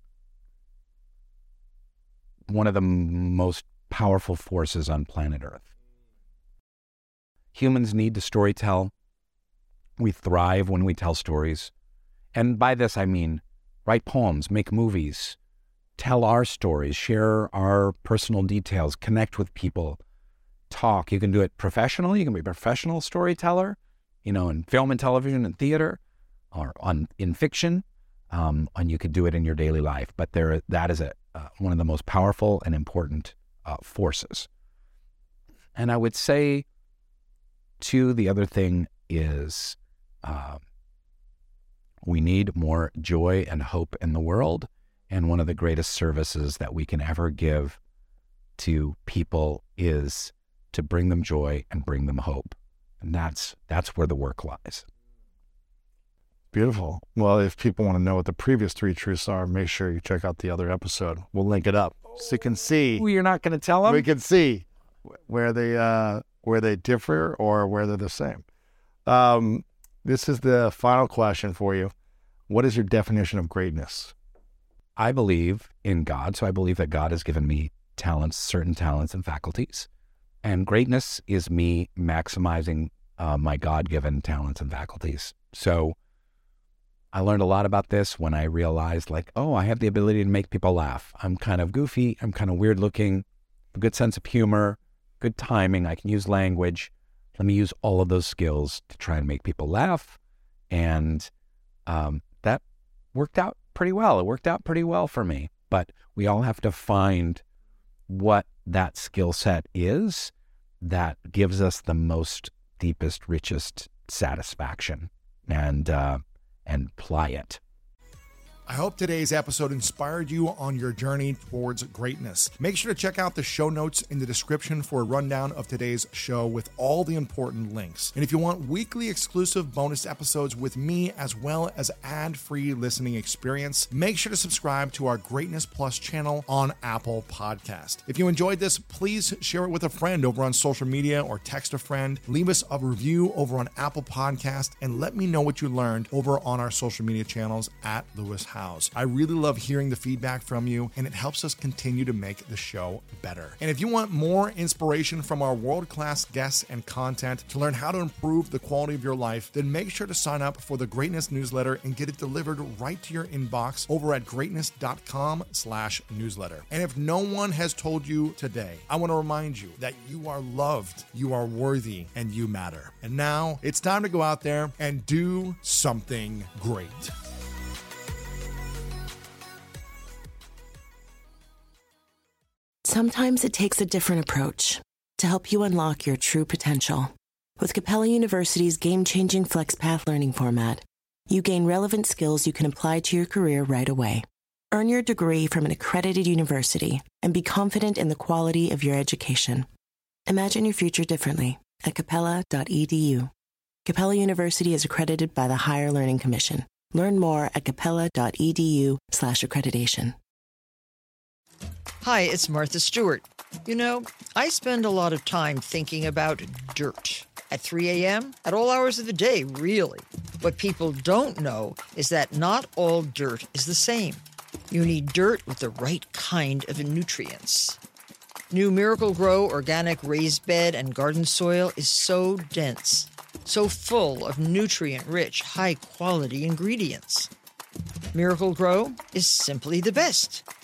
one of the most powerful forces on planet Earth. Humans need to storytell. We thrive when we tell stories. And by this, I mean, write poems, make movies, tell our stories, share our personal details, connect with people, talk. You can do it professionally. You can be a professional storyteller, in film and television and theater, or in fiction, and you could do it in your daily life. But that is one of the most powerful and important forces. And I would say, too, the other thing is we need more joy and hope in the world. And one of the greatest services that we can ever give to people is to bring them joy and bring them hope. And that's where the work lies. Beautiful. Well, if people want to know what the previous 3 truths are, make sure you check out the other episode. We'll link it up so you can see. Ooh, you're not going to tell them? We can see where they differ or where they're the same. This is the final question for you. What is your definition of greatness? I believe in God, so I believe that God has given me talents, certain talents and faculties. And greatness is me maximizing my God-given talents and faculties. So I learned a lot about this when I realized, I have the ability to make people laugh. I'm kind of goofy. I'm kind of weird looking, a good sense of humor, good timing. I can use language. Let me use all of those skills to try and make people laugh. And that worked out pretty well. It worked out pretty well for me. But we all have to find what that skill set is that gives us the most deepest, richest satisfaction and apply it. I hope today's episode inspired you on your journey towards greatness. Make sure to check out the show notes in the description for a rundown of today's show with all the important links. And if you want weekly exclusive bonus episodes with me as well as ad-free listening experience, make sure to subscribe to our Greatness Plus channel on Apple Podcast. If you enjoyed this, please share it with a friend over on social media or text a friend. Leave us a review over on Apple Podcast and let me know what you learned over on our social media channels at Lewis House. I really love hearing the feedback from you, and it helps us continue to make the show better. And if you want more inspiration from our world-class guests and content to learn how to improve the quality of your life, then make sure to sign up for the Greatness newsletter and get it delivered right to your inbox over at greatness.com/newsletter. And if no one has told you today, I want to remind you that you are loved, you are worthy, and you matter. And now it's time to go out there and do something great. Sometimes it takes a different approach to help you unlock your true potential. With Capella University's game-changing FlexPath learning format, you gain relevant skills you can apply to your career right away. Earn your degree from an accredited university and be confident in the quality of your education. Imagine your future differently at capella.edu. Capella University is accredited by the Higher Learning Commission. Learn more at capella.edu/accreditation. Hi, it's Martha Stewart. You know, I spend a lot of time thinking about dirt. At 3 a.m., at all hours of the day, really. What people don't know is that not all dirt is the same. You need dirt with the right kind of nutrients. New Miracle-Gro organic raised bed and garden soil is so dense, so full of nutrient-rich, high-quality ingredients. Miracle-Gro is simply the best.